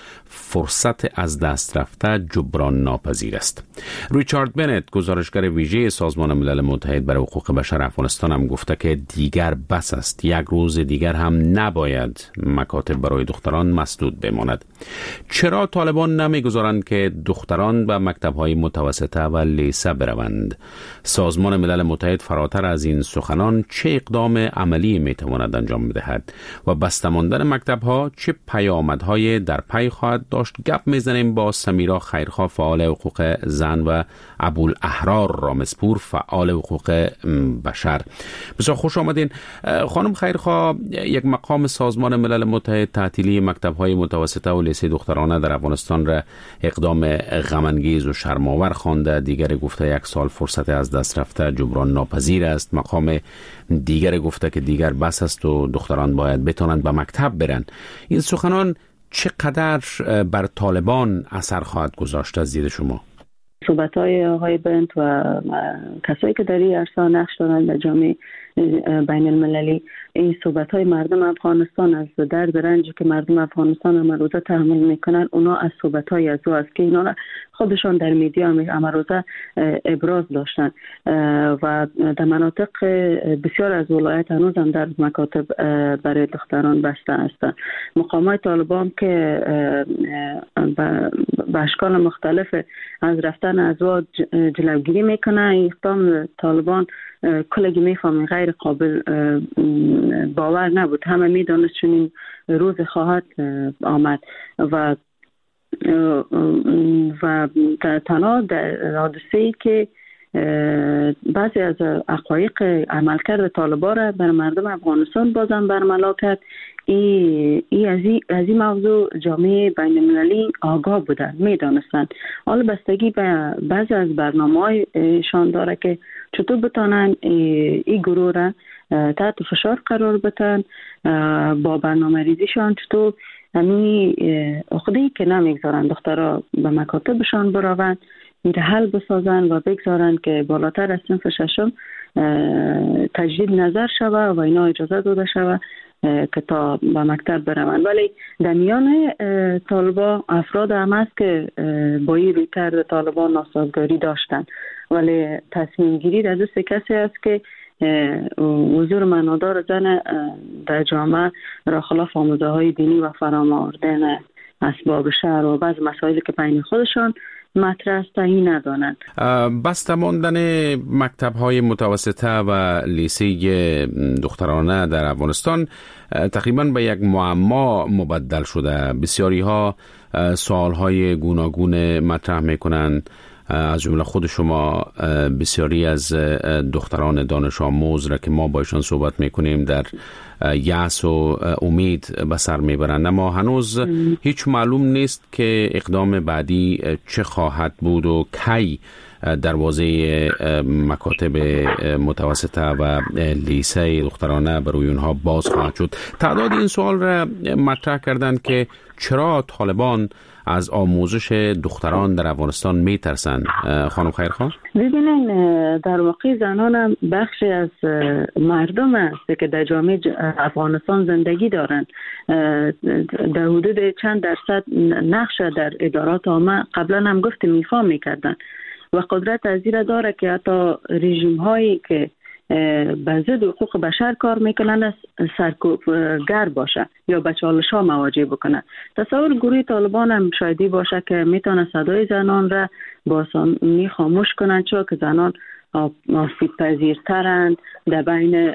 فرصت از دست رفته جبران ناپذیر است. ریچارد بنت گزارشگر ویژه سازمان ملل متحد برای حقوق بشر افغانستان هم گفته که دیگر بس است، یک روز دیگر هم نباید مکاتب برای دختران مسدود بماند. چرا طالبان نمیگذارند که دختران به مکتب‌های متوسطه و لیسه بروند؟ سازمان ملل متحد فراتر از این سخنان چه اقدام عملی میتواند انجام بدهد و بسته ماندن مکتب‌ها چه پیامدهای در پی خواهد داشت؟ گپ میزنیم با سمیرا خیرخواه، فعال حقوق زن، و ابوالاحرار رامزپور، فعال حقوق بشر. بسیار خوش آمدین. خانم خیرخواه، یک مقام سازمان ملل متحد تعطیلی مکتب‌های متوسطه و لیسه دخترانه در افغانستان را اقدام غم‌انگیز و شرم‌آور خوانده. دیگر گفته یک سال فرصت از دست رفته جبران ناپذیر است. مقام دیگر گفته که دیگر بس است و دختران باید بتوانند به مکتب برن. این سخنان چقدر بر طالبان اثر خواهد گذاشت از دید شما؟ صحبت‌های آقای بنت و کسایی که در این عرصه نقش دارند در جامعه بین المللی، این صحبت‌های مردم افغانستان از درد رنجی که مردم افغانستان امروزه تحمل میکنن، اونا از صحبت‌های از او است که اینا خودشان در میدیا امروزه ابراز داشتن و در مناطق بسیار از ولایت هنوز هم در مکاتب برای دختران بسته هستند. مقامات طالبان که به اشکال مختلف از رفتن ازواج جلوگیری میکنه، اقدام طالبان کلگی میفهمه غیر غیر قابل باور نبود. همه می‌دانست چنین روز خواهد آمد و و تنها در حادثه‌ای که بعضی از حقایق عملکرد طالبان را بر مردم افغانستان بازم برملا کرد. ای, ای از, ای از این موضوع جامعه بین المللی آگاه بودن، میدانستن. حالا بستگی به بعضی از برنامه‌هایشان داره که چطور بتانن ای, ای گروه را تحت فشار قرار بدن، با برنامه ریزیشان چطور همین عقده‌ای که نمیگذارن دخترها به مکاتبشان بروند این حل بسازن و بگذارن که بالاتر از صنف ششم تجدید نظر شوه و اینا اجازه داده شوه که تا به مکتب بروند. ولی در میان طالبان افراد هم هست که با این روی کرد طالبان ناسازگاری داشتن، ولی تصمیم گیری در دست کسی است که حضور معنادار زن در جامعه را خلاف آموزه های دینی و فراماوردن اسباب شهر و بعض مسائلی که بین خودشان مطرح است تعیین ندانند. بسته ماندن مکتب های متوسطه و لیسه دخترانه در افغانستان تقریبا به یک معما مبدل شده. بسیاری ها سوال های گوناگون مطرح میکنند، از جمله خود شما بسیاری از دختران دانش آموز را که ما با ایشان صحبت میکنیم در یأس و امید به سر میبرند، اما هنوز هیچ معلوم نیست که اقدام بعدی چه خواهد بود و کی دروازه مکاتب متوسطه و لیسه دخترانه برای اونها باز خواهد شد. تعداد این سوال را مطرح کردند که چرا طالبان از آموزش دختران در افغانستان میترسند. خانم خیرخواه، ببینین در واقع زنان هم بخشی از مردم است که در جامعه افغانستان زندگی دارند. در حدود چند درصد نقش در ادارات عامه قبلا هم گفتیم ایفا میکردن و قدرت از این داره که حتی رژیم هایی که به ضد حقوق بشر کار میکنن سرکوبگر باشه یا به چالش ها مواجه بکنن. تصور گروه طالبان هم شایدی باشه که میتونه صدای زنان را با آسانی خاموش کنن، چون که زنان آسیب پذیرترند در بین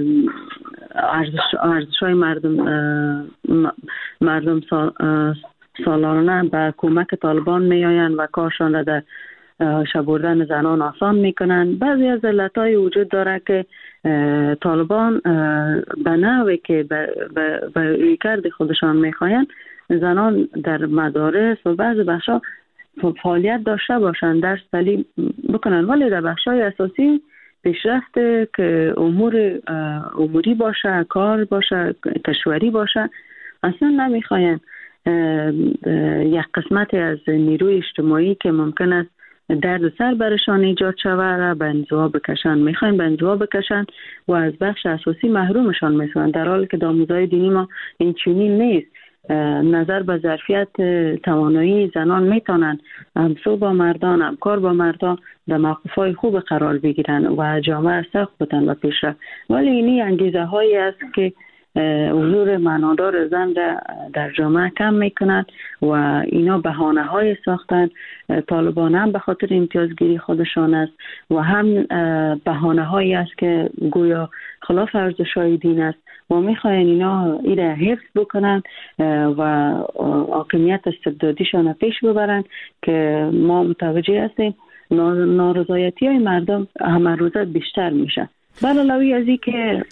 ارزش های مردم مردم سالانه به کمک طالبان میآیند و کارشان را در شبوردن زنان آسان میکنن. بعضی از علتهای وجود داره که طالبان به نوعی که به رویکرد خودشان میخواین زنان در مدارس و بعضی بخشا فعالیت داشته باشند، درس تعلیم بکنن، ولی در بخشای اساسی پیشرفت که امور اموری باشه، کار باشه، کشوری باشه اصلا نمیخواین. یک قسمت از نیروی اجتماعی که ممکن است درد سر برشان ایجاد شود را به انزوا بکشن، میخواین به انزوا بکشن و از بخش اساسی محرومشان میسازن، در حالی که در آموزهای دینی ما این چنین نیست. نظر به ظرفیت توانایی زنان میتونن همسو با مردان، همکار با مردان در موقف‌های خوب قرار بگیرن و جامعه سخت بتن و پیشرفت. ولی اینی انگیزه هایی است که حضور معنادار زن در جامعه کم میکنند و اینا بهانه های ساختن. طالبان هم به خاطر امتیازگیری خودشان است و هم بهانه هایی است که گویا خلاف ارزش های دین است و میخواین اینا ایره حفظ بکنن و حاکمیت استبدادیشان پیش ببرن که ما متوجه هستیم نارضایتی های مردم همه روزه بیشتر میشه. علاوه از این که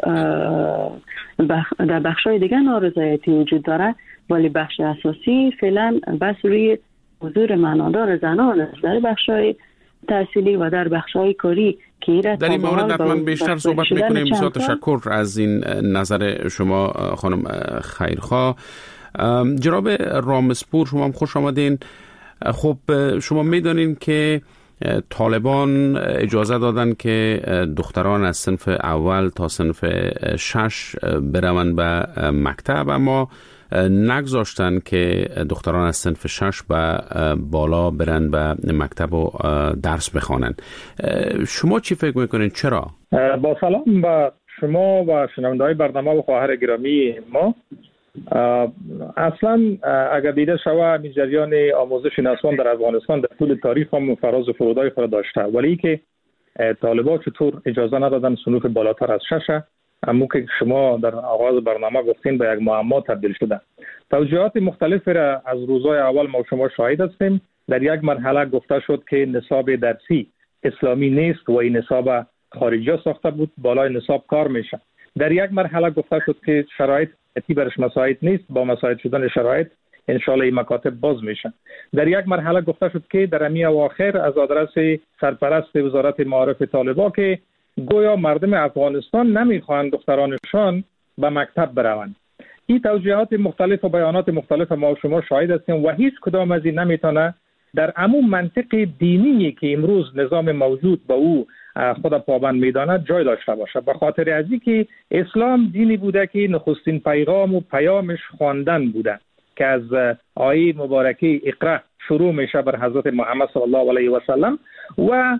در بخشای دیگه نارضایتی وجود داره، ولی بخش اساسی فعلا بس روی حضور معنادار زنان است در بخشای تحصیلی و در بخشای کاری که در این مورد حتما بیشتر صحبت میکنیم. بسیار تشکر از این نظر شما خانم خیرخواه. جناب رامسپور، شما هم خوش آمدین. خب شما میدانین که طالبان اجازه دادن که دختران از صنف اول تا صنف شش بروند به مکتب، اما نگذاشتن که دختران از صنف شش به بالا برن به مکتب و درس بخوانن. شما چی فکر میکنین چرا؟ با سلام به شما و شنونده‌های برنامه و خواهر گرامی ما. اصلا اگر دیده شود می جریان آموزش نسوان در افغانستان در طول تاریخ هم فراز و فرودهای خود داشته، ولی که طالبان چطور اجازه ندادن صنوف بالاتر از شش همون که شما در آغاز برنامه گفتین به یک معما تبدیل شده. توجیهات مختلفی را از روزهای اول ما شما شاهد هستیم. در یک مرحله گفته شد که نصاب درسی اسلامی نیست و این نصاب خارجی ساخته بود، بالای نصاب کار میشه. در یک مرحله گفته شد که شرایط اتی برش مساعد نیست، با مساعد شدن شرایط انشالله این مکاتب باز میشن. در یک مرحله گفته شد که در امی اواخر از آدرس سرپرست وزارت معارف طالبان که گویا مردم افغانستان نمیخواهند دخترانشان به مکتب بروند. این توجیهات مختلف و بیانات مختلف ما شما شاهد هستیم و هیچ کدام از این نمیتونه در عموم منطق دینی که امروز نظام موجود با او خود پابند میداند جای داشته باشه. به خاطر از اینکه اسلام دینی بوده که نخستین پیغام و پیامش خواندن بوده که از آیه مبارکه اقرا شروع میشه بر حضرت محمد صلی الله علیه و سلم و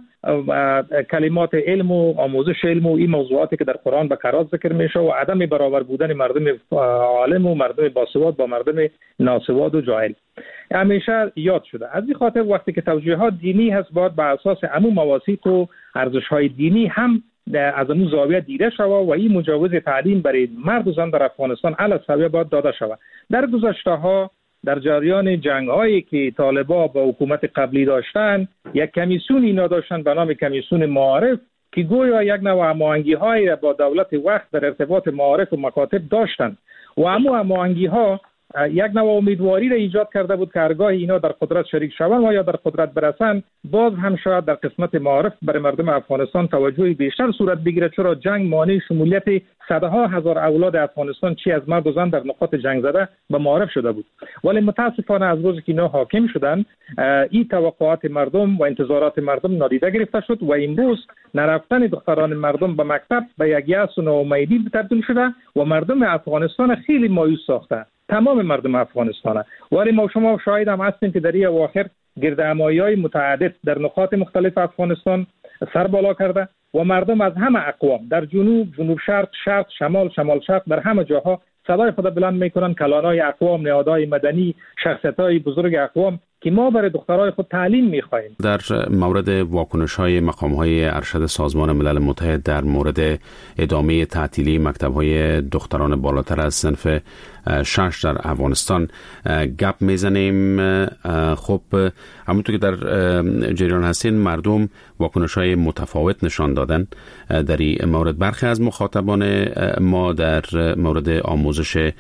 کلمات علم و آموزش علم و این موضوعاتی که در قرآن به کرات ذکر میشه و عدم برابر بودن مردم عالم و مردم باسواد با مردم ناسواد و جاهل همیشه یاد شده. از این خاطر وقتی که توجیهات دینی هست باید بر اساس عموم مواثیق و ارزش‌های دینی هم از اون زاویه دیده شود و این مجوز تعلیم برای مرد و زن در افغانستان علی السویه باید داده شود. در گذشته‌ها در جریان جنگ‌هایی که طالبان با حکومت قبلی داشتن یک کمیسیون اینا داشتن به نام کمیسیون معارف که گویا یک نوع هماهنگی‌های با دولت وقت در ارتباط معارف و مکاتب داشتن و همون هماهنگی‌ها یک نوع امیدواری را ایجاد کرده بود که هرگاه اینا در قدرت شریک شوند و یا در قدرت برسند باز هم شاید در قسمت معارف برای مردم افغانستان توجه بیشتر صورت بگیره، چرا جنگ مانع شمولیت صدها هزار اولاد افغانستان چی از مرد و زن در نقاط جنگ زده به معارف شده بود. ولی متاسفانه از روزی که اینا حاکم شدن این توقعات مردم و انتظارات مردم نادیده گرفته شد و امروز نرفتن دختران مردم به مکتب به یک یأس و ناامیدی تبدیل شده و مردم افغانستان خیلی مایوس ساخته، تمام مردم افغانستان. ولی ما شما شاهد هم هستیم که در این اواخر گردهمایی‌های متعدد در نقاط مختلف افغانستان سر بالا کرده و مردم از همه اقوام در جنوب، جنوب شرق، شرق، شمال، شمال شرق در همه جاها صدای خود بلند میکنن کلانای اقوام، نهادهای مدنی، شخصیت‌های بزرگ اقوام که ما برای دخترای خود تعلیم می‌خوایم. در مورد واکنش‌های مقام‌های ارشد سازمان ملل متحد در مورد ادامه تعطیلی مکتب‌های دختران بالاتر از صنف شش در افغانستان گپ میزنیم. خب همونطور که در جریان هستین مردم واکنش‌های متفاوت نشان دادن در این مورد. برخی از مخاطبان ما در مورد آموزش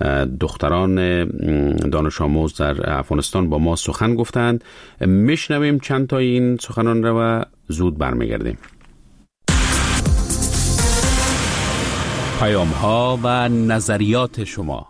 دختران دانش آموز در افغانستان با ما سخن گفتند. میشنویم چند تا این سخنان را و زود برمیگردیم. پیام ها و نظریات شما.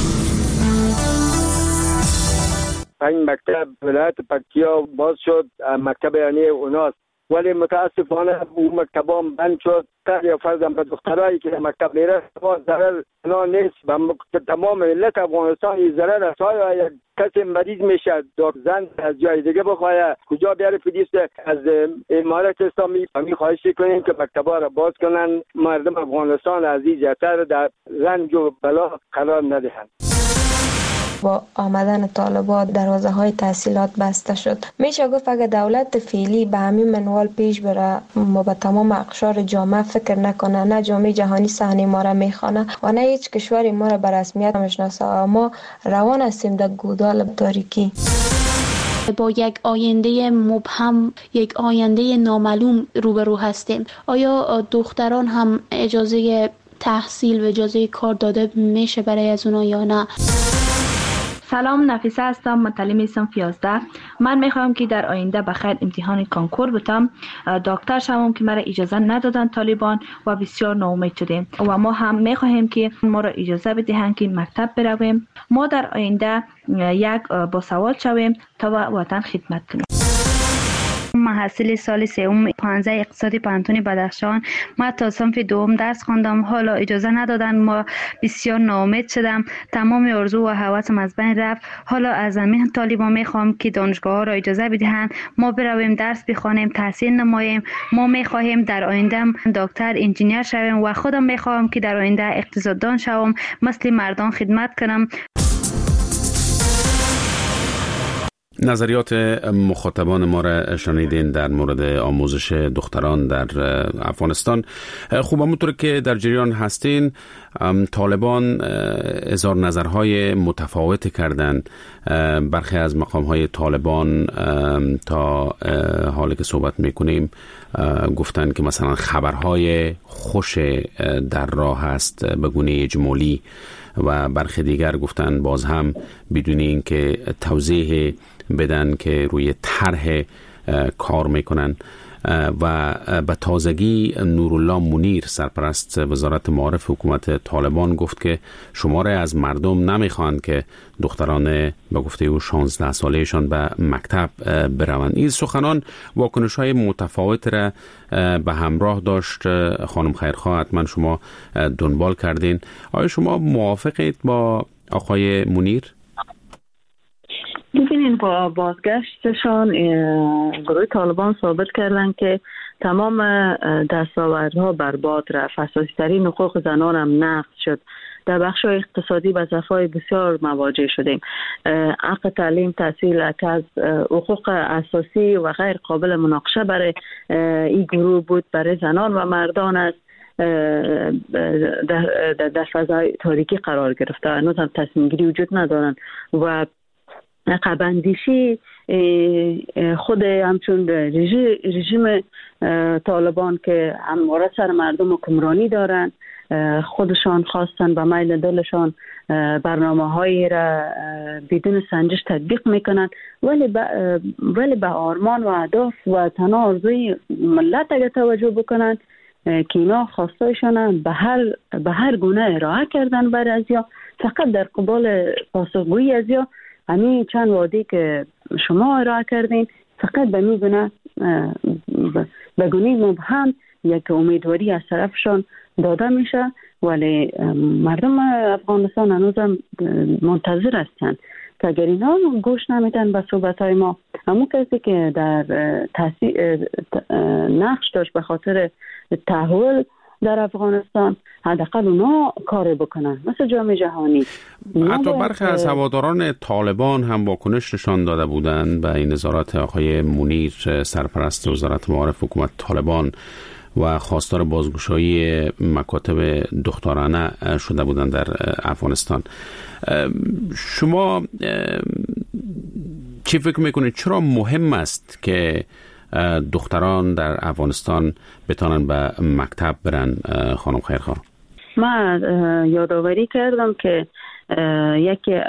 این مکتب ولایت پکتیا باز شد، مکتب یعنی اوناست، ولی متاسفانه اون مکتبا بند شد. یا فرضاً به دخترایی که مکتب میره ضرر نه نیست، به تمام ملت افغانستان این ضرر است. آیا کسی مریض میشه زن از جای دیگه بخواه کجا بیاره پلیس از امارت اسلامی همین خواهش کنیم که مکتبا را باز کنن، مردم افغانستان عزیز جاتر در رنج و بلا قرار ندهند. با آمدن طالبان دروازه های تحصیلات بسته شد. میشه گفت اگر دولت فعلی به همین منوال پیش بره ما به تمام اقشار جامعه فکر نکنه، نه جامعه جهانی صحنه ما را میخوانه و نه هیچ کشوری ما را به رسمیت میشناسه، ما روان هستیم در گودال تاریکی. با یک آینده مبهم، یک آینده نامعلوم روبرو هستیم. آیا دختران هم اجازه تحصیل و اجازه کار داده میشه برای از اونا یا نه؟ سلام، نفیسه هستم، متعلم صنف یازده. من میخوام که در آینده بخیر امتحان کانکور بتم، دکتر شوم که مرا اجازه ندادن طالبان و بسیار ناامید شدیم و ما هم میخواهیم که ما را اجازه بدهند که مکتب برویم، ما در آینده یک باسواد شویم تا وطن خدمت کنیم. محصل سال سوم پانزده اقتصادی پانتون بدخشان. ما تا صنف دوم درس خواندم، حالا اجازه ندادن، ما بسیار ناامید شدم، تمام آرزو و هوسم از بین رفت. حالا از همین طالبان میخوام که دانشگاه ها را اجازه بدهند ما برویم درس بخوانیم، تحصیل نماییم. ما میخواهیم در آینده دکتر، انجینیر شویم و خودم میخوام که در آینده اقتصاددان شوم، مثل مردان خدمت کنم. نظریات مخاطبان ما را شنیدین در مورد آموزش دختران در افغانستان. خوب همونطور که در جریان هستین، طالبان اظهار نظرهای متفاوت کردن. برخی از مقامهای طالبان تا حالی که صحبت میکنیم گفتن که مثلا خبرهای خوش در راه هست به گونه اجمالی، و برخی دیگر گفتن باز هم بدون این که توضیح بدن که روی طرح کار میکنن. و به تازگی نورالله منیر، سرپرست وزارت معارف حکومت طالبان، گفت که شماره از مردم نمیخوان که دختران به گفته او شانزده سالهشان به مکتب بروند. این سخنان واکنش های متفاوت را به همراه داشت. خانم خیرخواه، حتما شما دنبال کردین. آیا شما موافقید با آقای منیر؟ ببینین، با بازگشتشان گروه طالبان ثابت کردن که تمام دستاوردها برباد رفت. اساسی ترین حقوق زنان هم نقض شد. در بخش اقتصادی به ضعف‌های بسیار مواجه شدیم. حق تعلیم، تحصیل که از حقوق اساسی و غیر قابل مناقشه برای این گروه بود، برای زنان و مردان است، در, در فضای تاریکی قرار گرفته. هنوز هم تصمیم گیری وجود ندارن و عقب‌اندیشی خود همچون رژیم طالبان که همواره سر مردم حکمرانی دارن، خودشان خواستن به میل دلشان برنامه هایی را بدون سنجش تطبیق میکنن، ولی به ولی به آرمان و اهداف و تنها آرزوی ملت اگه توجه بکنن که اینا خواستایشان به هر به هر گونه ارائه کردن بر ازیا، فقط در قبال پاسخگویی ازیا همین چند وعده که شما ارائه کردین فقط به میگونه به گونه مبهم یک امیدواری از طرفشان داده میشه، ولی مردم افغانستان هنوز هم منتظر هستند که اگر اینا گوش نمیدن به صحبتهای ما، همون کسی که در تحصیل نقش داشت به خاطر تحول در افغانستان، حداقل اونا کار بکنن مثل جامعه جهانی. حتی برخی از هواداران طالبان هم واکنش نشان داده بودند به این نظارات آقای منیر، سرپرست وزارت معارف حکومت طالبان، و خواستار بازگشایی مکاتب دخترانه شده بودند در افغانستان. شما چی فکر میکنید چرا مهم است که دختران در افغانستان بتانن به مکتب برن؟ خانم خیرخواه، من یادآوری کردم که یک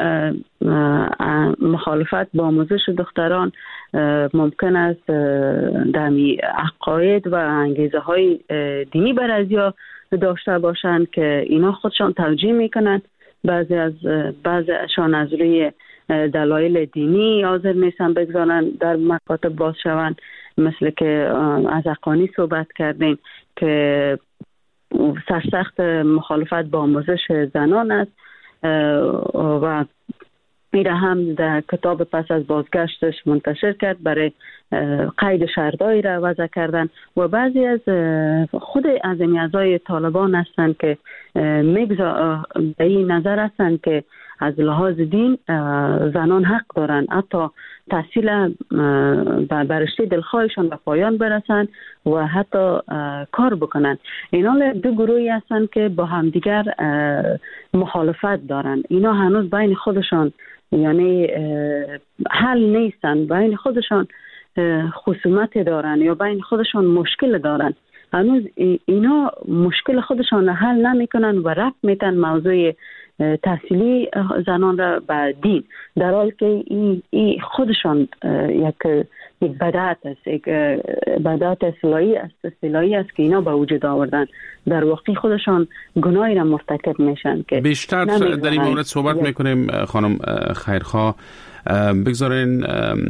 مخالفت با آموزش دختران ممکن است در عقاید و انگیزه های دینی بر ازیا داشته باشند که اینا خودشان توجیه میکنند. بعضی از بعضیشان از روی دلایل دینی حاضر نیستن بگذارن در مکاتب باز شوند، مثل که از حقانی صحبت کردیم که سرسخت مخالفت با آموزش زنان است و میره هم در کتاب پس از بازگشتش منتشر کرد برای قید شرطایی را وضع کردن. و بعضی از خود اعظم اعضای طالبان هستند که میگذار به این نظر هستند که از لحاظ دین زنان حق دارن حتی تحصیل برشته دلخواهشان به پایان برسن و حتی کار بکنن. اینا دو گروهی هستن که با همدیگر مخالفت دارن. اینا هنوز بین خودشان یعنی حل نیستن، بین خودشان خصومت دارن یا بین خودشان مشکل دارن. هنوز اینا مشکل خودشان حل نمیکنن و رفت میتن موضوع تحصیلی زنان را به دین، در حالی که این ای خودشان یک یک بدعت است، یک بدعت اصلاحی است اصلاحی است که اینا به وجود آوردن. در واقع خودشان گناهی را مرتکب میشن که بیشتر در این مورد صحبت میکنیم. خانم خیرخواه، بگذارین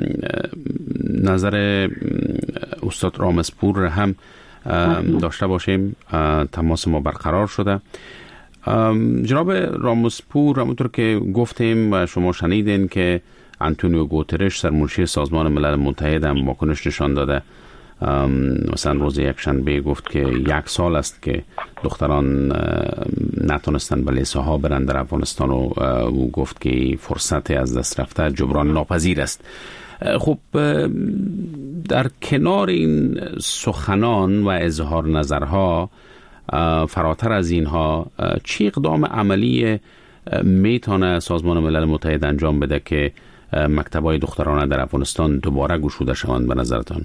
نظر استاد رامسپور را هم داشته باشیم. تماس ما برقرار شده. جناب رامسپور، همونطور که گفتیم و شما شنیدین که آنتونیو گوترش، سرمنشی سازمان ملل متحد، هم واکنش نشان داده. مثلا روز یک شنبه گفت که یک سال است که دختران نتونستن به لیسه ها برن در افغانستان و او گفت که فرصت از دست رفته جبران ناپذیر است. خب در کنار این سخنان و اظهار نظرها، فراتر از اینها چی اقدام عملی میتونه سازمان ملل متحد انجام بده که مکتب‌های دخترانه در افغانستان دوباره گشوده شوند به نظرتان؟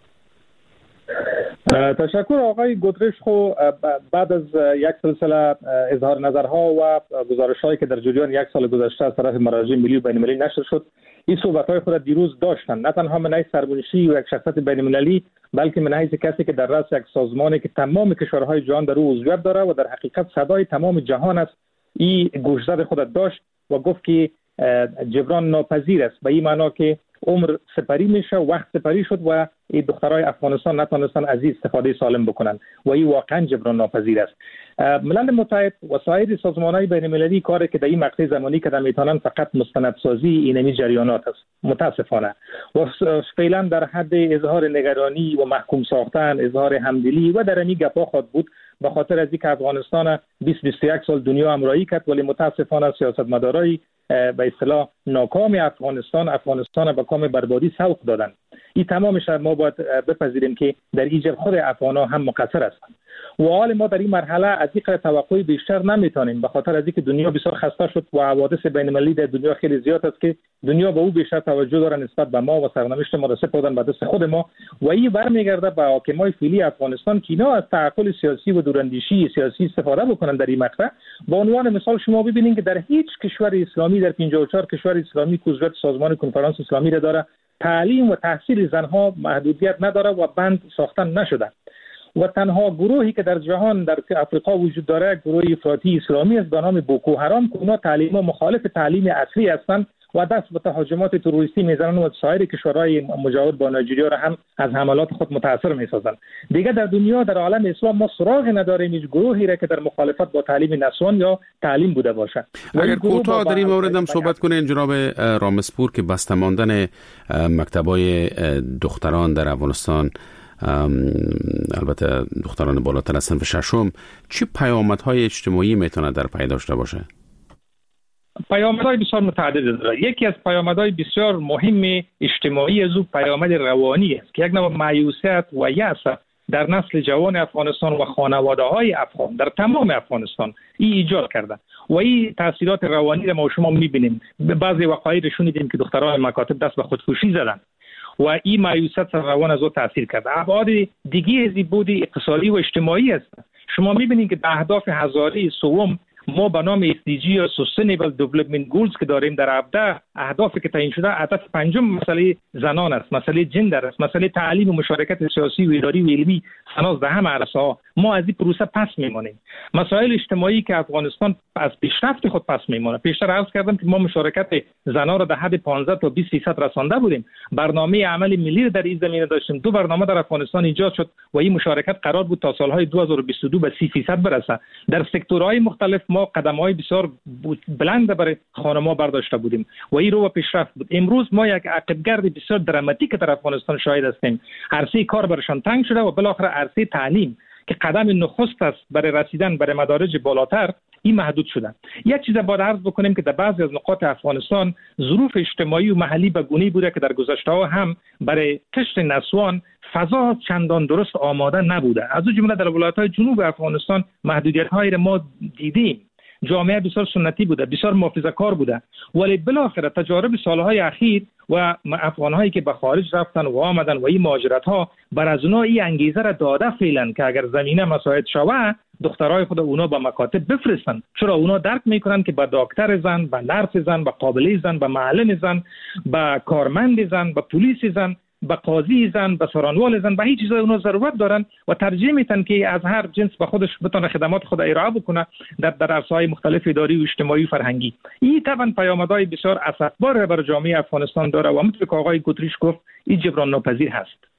تشکر آقای گوتریش. خو بعد از یک سلسله اظهار نظرها و گزارش‌هایی که در جریان یک سال گذشته از طرف مراجع ملی و بین‌المللی نشر شد، این صحبت‌های خود دیروز داشتن، نه تنها من حیث سربونشی و یک شخصیت بین‌المللی، بلکه من حیث کسی که در رأس یک سازمانی که تمام کشورهای جهان در او عضویت داره و در حقیقت صدای تمام جهان است، این گوشزد خود داشت و گفت که جبران ناپذیر است، به این معنا که عمر سپری میشه، وقت سپری شد و این دخترای افغانستان نتونستن از این استفاده سالم بکنن و این واقعا جبران ناپذیر است. ملل متحد و سایر سازمان‌های بین‌المللی کاری که در این مقطع زمانی که میتونن فقط مستندسازی اینمی جریانات است، متاسفانه، و فعلا در حد اظهار نگرانی و محکوم ساختن، اظهار همدلی و در این گپا خود بود، به خاطر از اینکه افغانستان بیست بیست و یک سال دنیا همراهی کرد، ولی متاسفانه سیاستمدارای به اصطلاح ناکام افغانستان افغانستان به کام بربادی سوق دادن. این تمامش ما باید بپذیریم که در ایجاب خود افغان‌ها هم مقصر هستند و حال ما در این مرحله از این قدر توقع بیشتر نمیتونیم، به خاطر از اینکه دنیا بسیار خسته شد و حوادث بین‌المللی در دنیا خیلی زیاد است که دنیا به او بیشتر توجه داره نسبت به ما و سرنوشت ما را سپردن به دست خود ما و این برمیگرده به حاکمای فعلی افغانستان که اینا از تعقل سیاسی و دوراندیشی سیاسی استفاده بکنن. در این مقطع به عنوان مثال شما ببینید که در هیچ کشور اسلامی، در پنجاه و چهار کشور اسلامی که عضویت سازمان کنفرانس اسلامی را داره، تعلیم و تحصیل زنها محدودیت نداره و بند ساختن نشده و تنها گروهی که در جهان در افریقا وجود داره گروه افراطی اسلامی است به نام بوکو حرام که اونا تعلیم و مخالف تعلیم اصلی هستند و دست به تهاجمات تروریستی میزنن و سایر کشورهای مجاور با نایجریا را هم از حملات خود متاثر میسازند. دیگه در دنیا در عالم اسلام ما سراغ نداریم هیچ گروهی را که در مخالفت با تعلیم نسوان یا تعلیم بوده باشه. اگر کوتاه در این مورد هم صحبت کنین جناب رامسپور که بسته ماندن مکتبای دختران در افغانستان، البته دختران بالاتر از صنف ششم، چه پیامدهای اجتماعی میتونه در پی داشته باشه؟ پیامدهای بسیار متعدد داره. یکی از پیامدهای بسیار مهم اجتماعی از او پیامد روانی است که یک نوع مایوسیت و یأس در نسل جوان افغانستان و خانواده‌های افغان در تمام افغانستان ای ایجاد کرده و این تاثیرات روانی را ما شما می‌بینیم. بعضی وقایع رو شنیدیم که دختران مکاتب دست به خودکشی زدن و این مایوسیت روان از او تاثیر کرده. ابعاد دیگه از بود اقتصادی و اجتماعی است. شما می‌بینید که در اهداف هزاره سوم ما به نام اس دی جی یا Sustainable Development Goals که داریم در هفده اهدافی که تعیین شده، هدف پنجم مسئله زنان است، مسئله جندر است، مسئله تعلیم و مشارکت سیاسی و اداری و علمی، سناز در همه عرصه‌ها. ما از این پروسه پس میمانیم. مسائل اجتماعی که افغانستان از پیشرفت خود پس میمونه. پیشتر عرض کردم که ما مشارکت زنان را در حد پانزده تا بیست درصد رسانده بودیم. برنامه عمل ملی در این زمینه داشتیم. دو برنامه در افغانستان ایجاد شد و این مشارکت قرار بود تا سالهای دو هزار و بیست و دو به سی درصد برسه. در سکتورهای مختلف ما قدم‌های بسیار بلند برای خانم‌ها برداشته بودیم و این رو به پیشرفت بود. امروز ما یک عقب‌گرد بسیار دراماتیک در افغانستان شاهد هستیم. عرصه کار برشان تنگ شده و بالاخره عرصه تعلیم که قدم نخست است برای رسیدن برای مدارج بالاتر، این محدود شده. یک چیز باید عرض بکنیم که در بعضی از نقاط افغانستان ظروف اجتماعی و محلی به گونه‌ای بوده که در گذشته‌ها هم برای کشت نسوان فضا چندان درست آماده نبوده. از اون جمله در ولایت‌های جنوب افغانستان محدودیت‌هایی را ما دیدیم. جامعه بسیار سنتی بوده، بسیار محافظه‌کار بوده، ولی بالاخره تجارب سالهای اخیر و افغان‌هایی که به خارج رفتن و آمدن و این مهاجرت‌ها بر از اونها این انگیزه را داده فعلا که اگر زمینه مساعد شود دخترای خود اونا با مکاتب بفرستن. چرا اونا درک میکنن که با دکتر زن، با نرس زن، با قابله زن، با معلم زن، با کارمند زن، با پلیس زن، با قاضی زن، با سرانوال زن، با هیچ چیزای اونا ضرورت دارن و ترجیح میتن که از هر جنس به خودش بتونه خدمات خود ارائه بکنه در در عرصه‌های مختلف اداری و اجتماعی و فرهنگی. این طبعا پیامدهای بسیار اسفبار بر جامعه افغانستان داره و همونطور که آقای گوتریش گفت این جبران ناپذیر هست.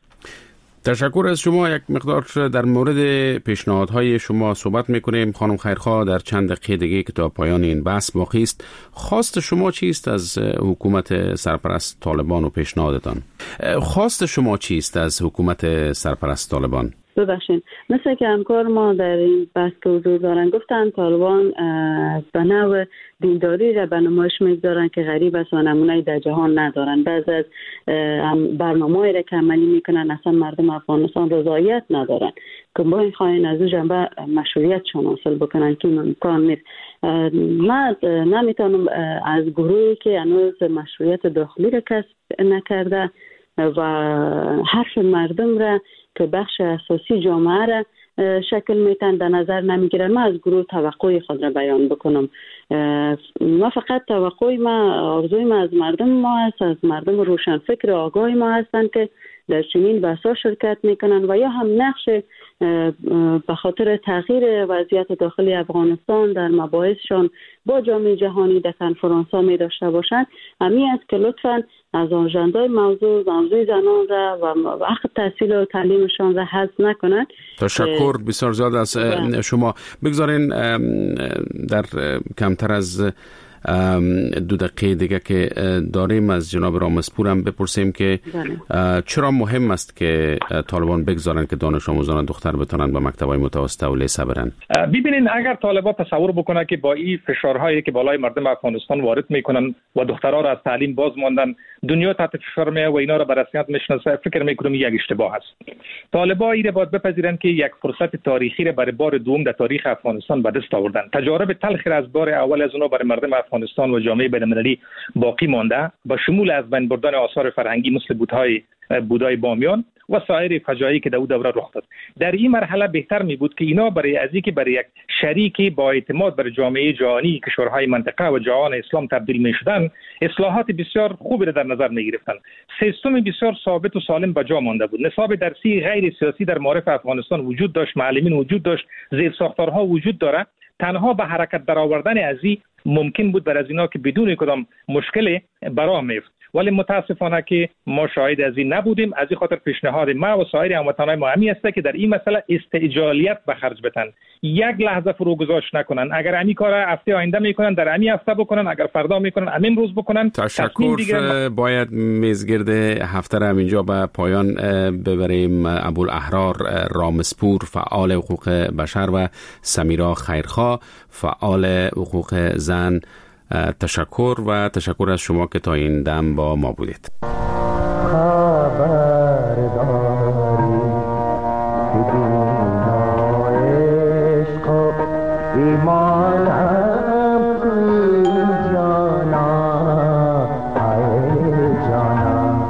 تشکر از شما. یک مقدار در مورد پیشنهادهای شما صحبت میکنیم. خانم خیرخواه در چند دقیقه دیگه که تا پایان این بحث باقی است، خواست شما چیست از حکومت سرپرست طالبان و پیشنهادتان؟ خواست شما چیست از حکومت سرپرست طالبان؟ ببخشین مثل که همکار ما در این بحث که حضور دارن گفتن طالبان به نوع دینداری را به نمایش میگذارن که غریب است و نمونه در جهان ندارن. بعض از برنامه‌ای را که عملی میکنن اصلا مردم افغانستان رضایت ندارن که با این خواهین از او جنبه مشروعیتشان حاصل بکنن که امکان نیست. من نمیتونم از گروهی که هنوز مشروعیت داخلی را کسب نکرده و حرف مردم را که بخش اساسی جامعه را شکل میتن در نظر نمیگیرن، من از گروه توقع خود را بیان بکنم. ما فقط توقع ما آرزوی ما از مردم ما است، از مردم روشن فکر آگاه ما هستند که در چنین بحث‌ها شرکت میکنن و یا هم نقش به خاطر تغییر وضعیت داخلی افغانستان در مباحثشان با جامعه جهانی در کنفرانس‌ها می داشته باشند. همین است که لطفاً از آژندای موضوع موضوع زنان را و وقت تحصیل و تعلیمشان را حذف نکنند. تشکر بسیار زیاد از شما. بگذارین در کمتر از دو دقیقه دیگه که داریم از جناب رامسپور هم بپرسیم که چرا مهم است که طالبان بگذارن که دانش آموزان دختر بتونن به مکتب‌های متوسط و لیسه برن؟ ببینین اگر طالبان تصور بکنه که با این فشارهایی که بالای مردم افغانستان وارد میکنن و دخترها را از تعلیم باز ماندن دنیا تحت فشار میه و اینا را به رسمیت میشناسه، فکر میکنم یک اشتباه است. طالبان ایره باید بپذیرن که یک فرصت تاریخی را برای بار دوم در تاریخ افغانستان به دست آوردن. تجارب تلخی از بار اول از اونها برای مردم افغانستان و جامعه بین‌المللی باقی مانده، با شمول از بین بردن آثار فرهنگی مثل بودهای بودای بامیان و سایر فجایعی که در اون دوره رخ داد. در این مرحله بهتر می بود که اینا برای از اینکه برای یک شریکی با اعتماد بر جامعه جهانی کشورهای منطقه و جهان اسلام تبدیل می شدن، اصلاحات بسیار خوبی را در نظر می گرفتن. سیستم بسیار ثابت و سالم به جا مانده بود. نصاب درسی غیر سیاسی در معارف افغانستان وجود داشت، معلمین وجود داشت، زیرساختارها وجود داره. تنها به حرکت درآوردن از این ممکن بود بر از اینا که بدون کدام مشکلی براه میفت، ولی متاسفانه که ما شاهد از این نبودیم. از این خاطر پیشنهاد ما و سایر هموطنان ما همی است که در این مسئله استعجالیت به خرج بدن، یک لحظه فروگذاشت نکنن. اگر همین کار هفته آینده میکنن در همین هفته بکنن، اگر فردا میکنن همین روز بکنن. تشکر. دیگر باید میزگرد هفته را اینجا به پایان ببریم. ابوالاحرار رامسپور فعال حقوق بشر و سمیرا خیرخواه فعال حقوق زن، تشکر و تشکر از شما که تا این دم با ما بودید. خبرداری که دنیا عشق و ایمانم توی جانا ای جانا،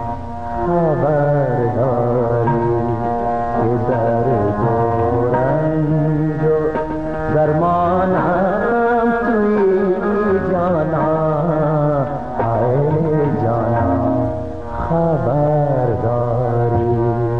خبرداری که در گورنج و درمانم توی جانا ای جانا، خبرداری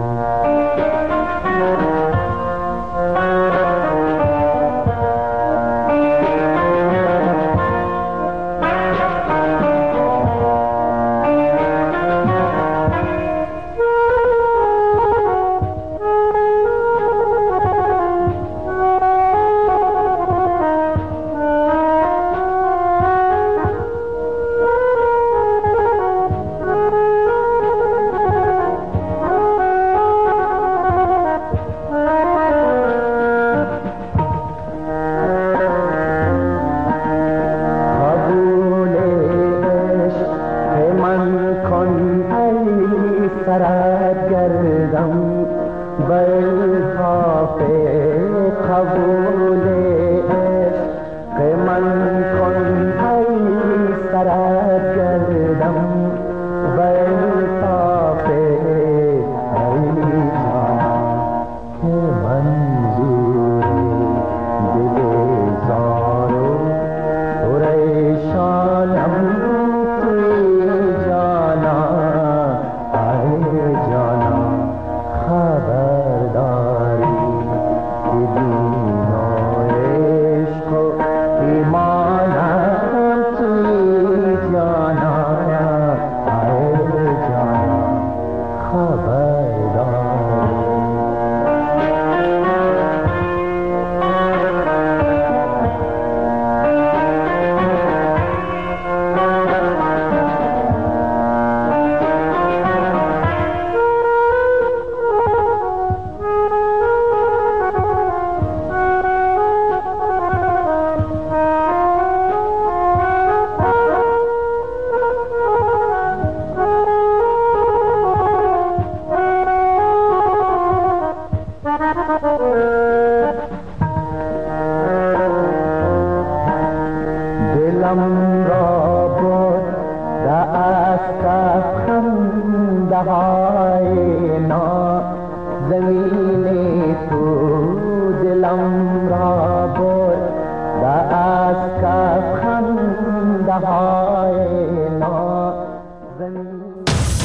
خنده های نا زمین تو دلم را برد و از کف خنده های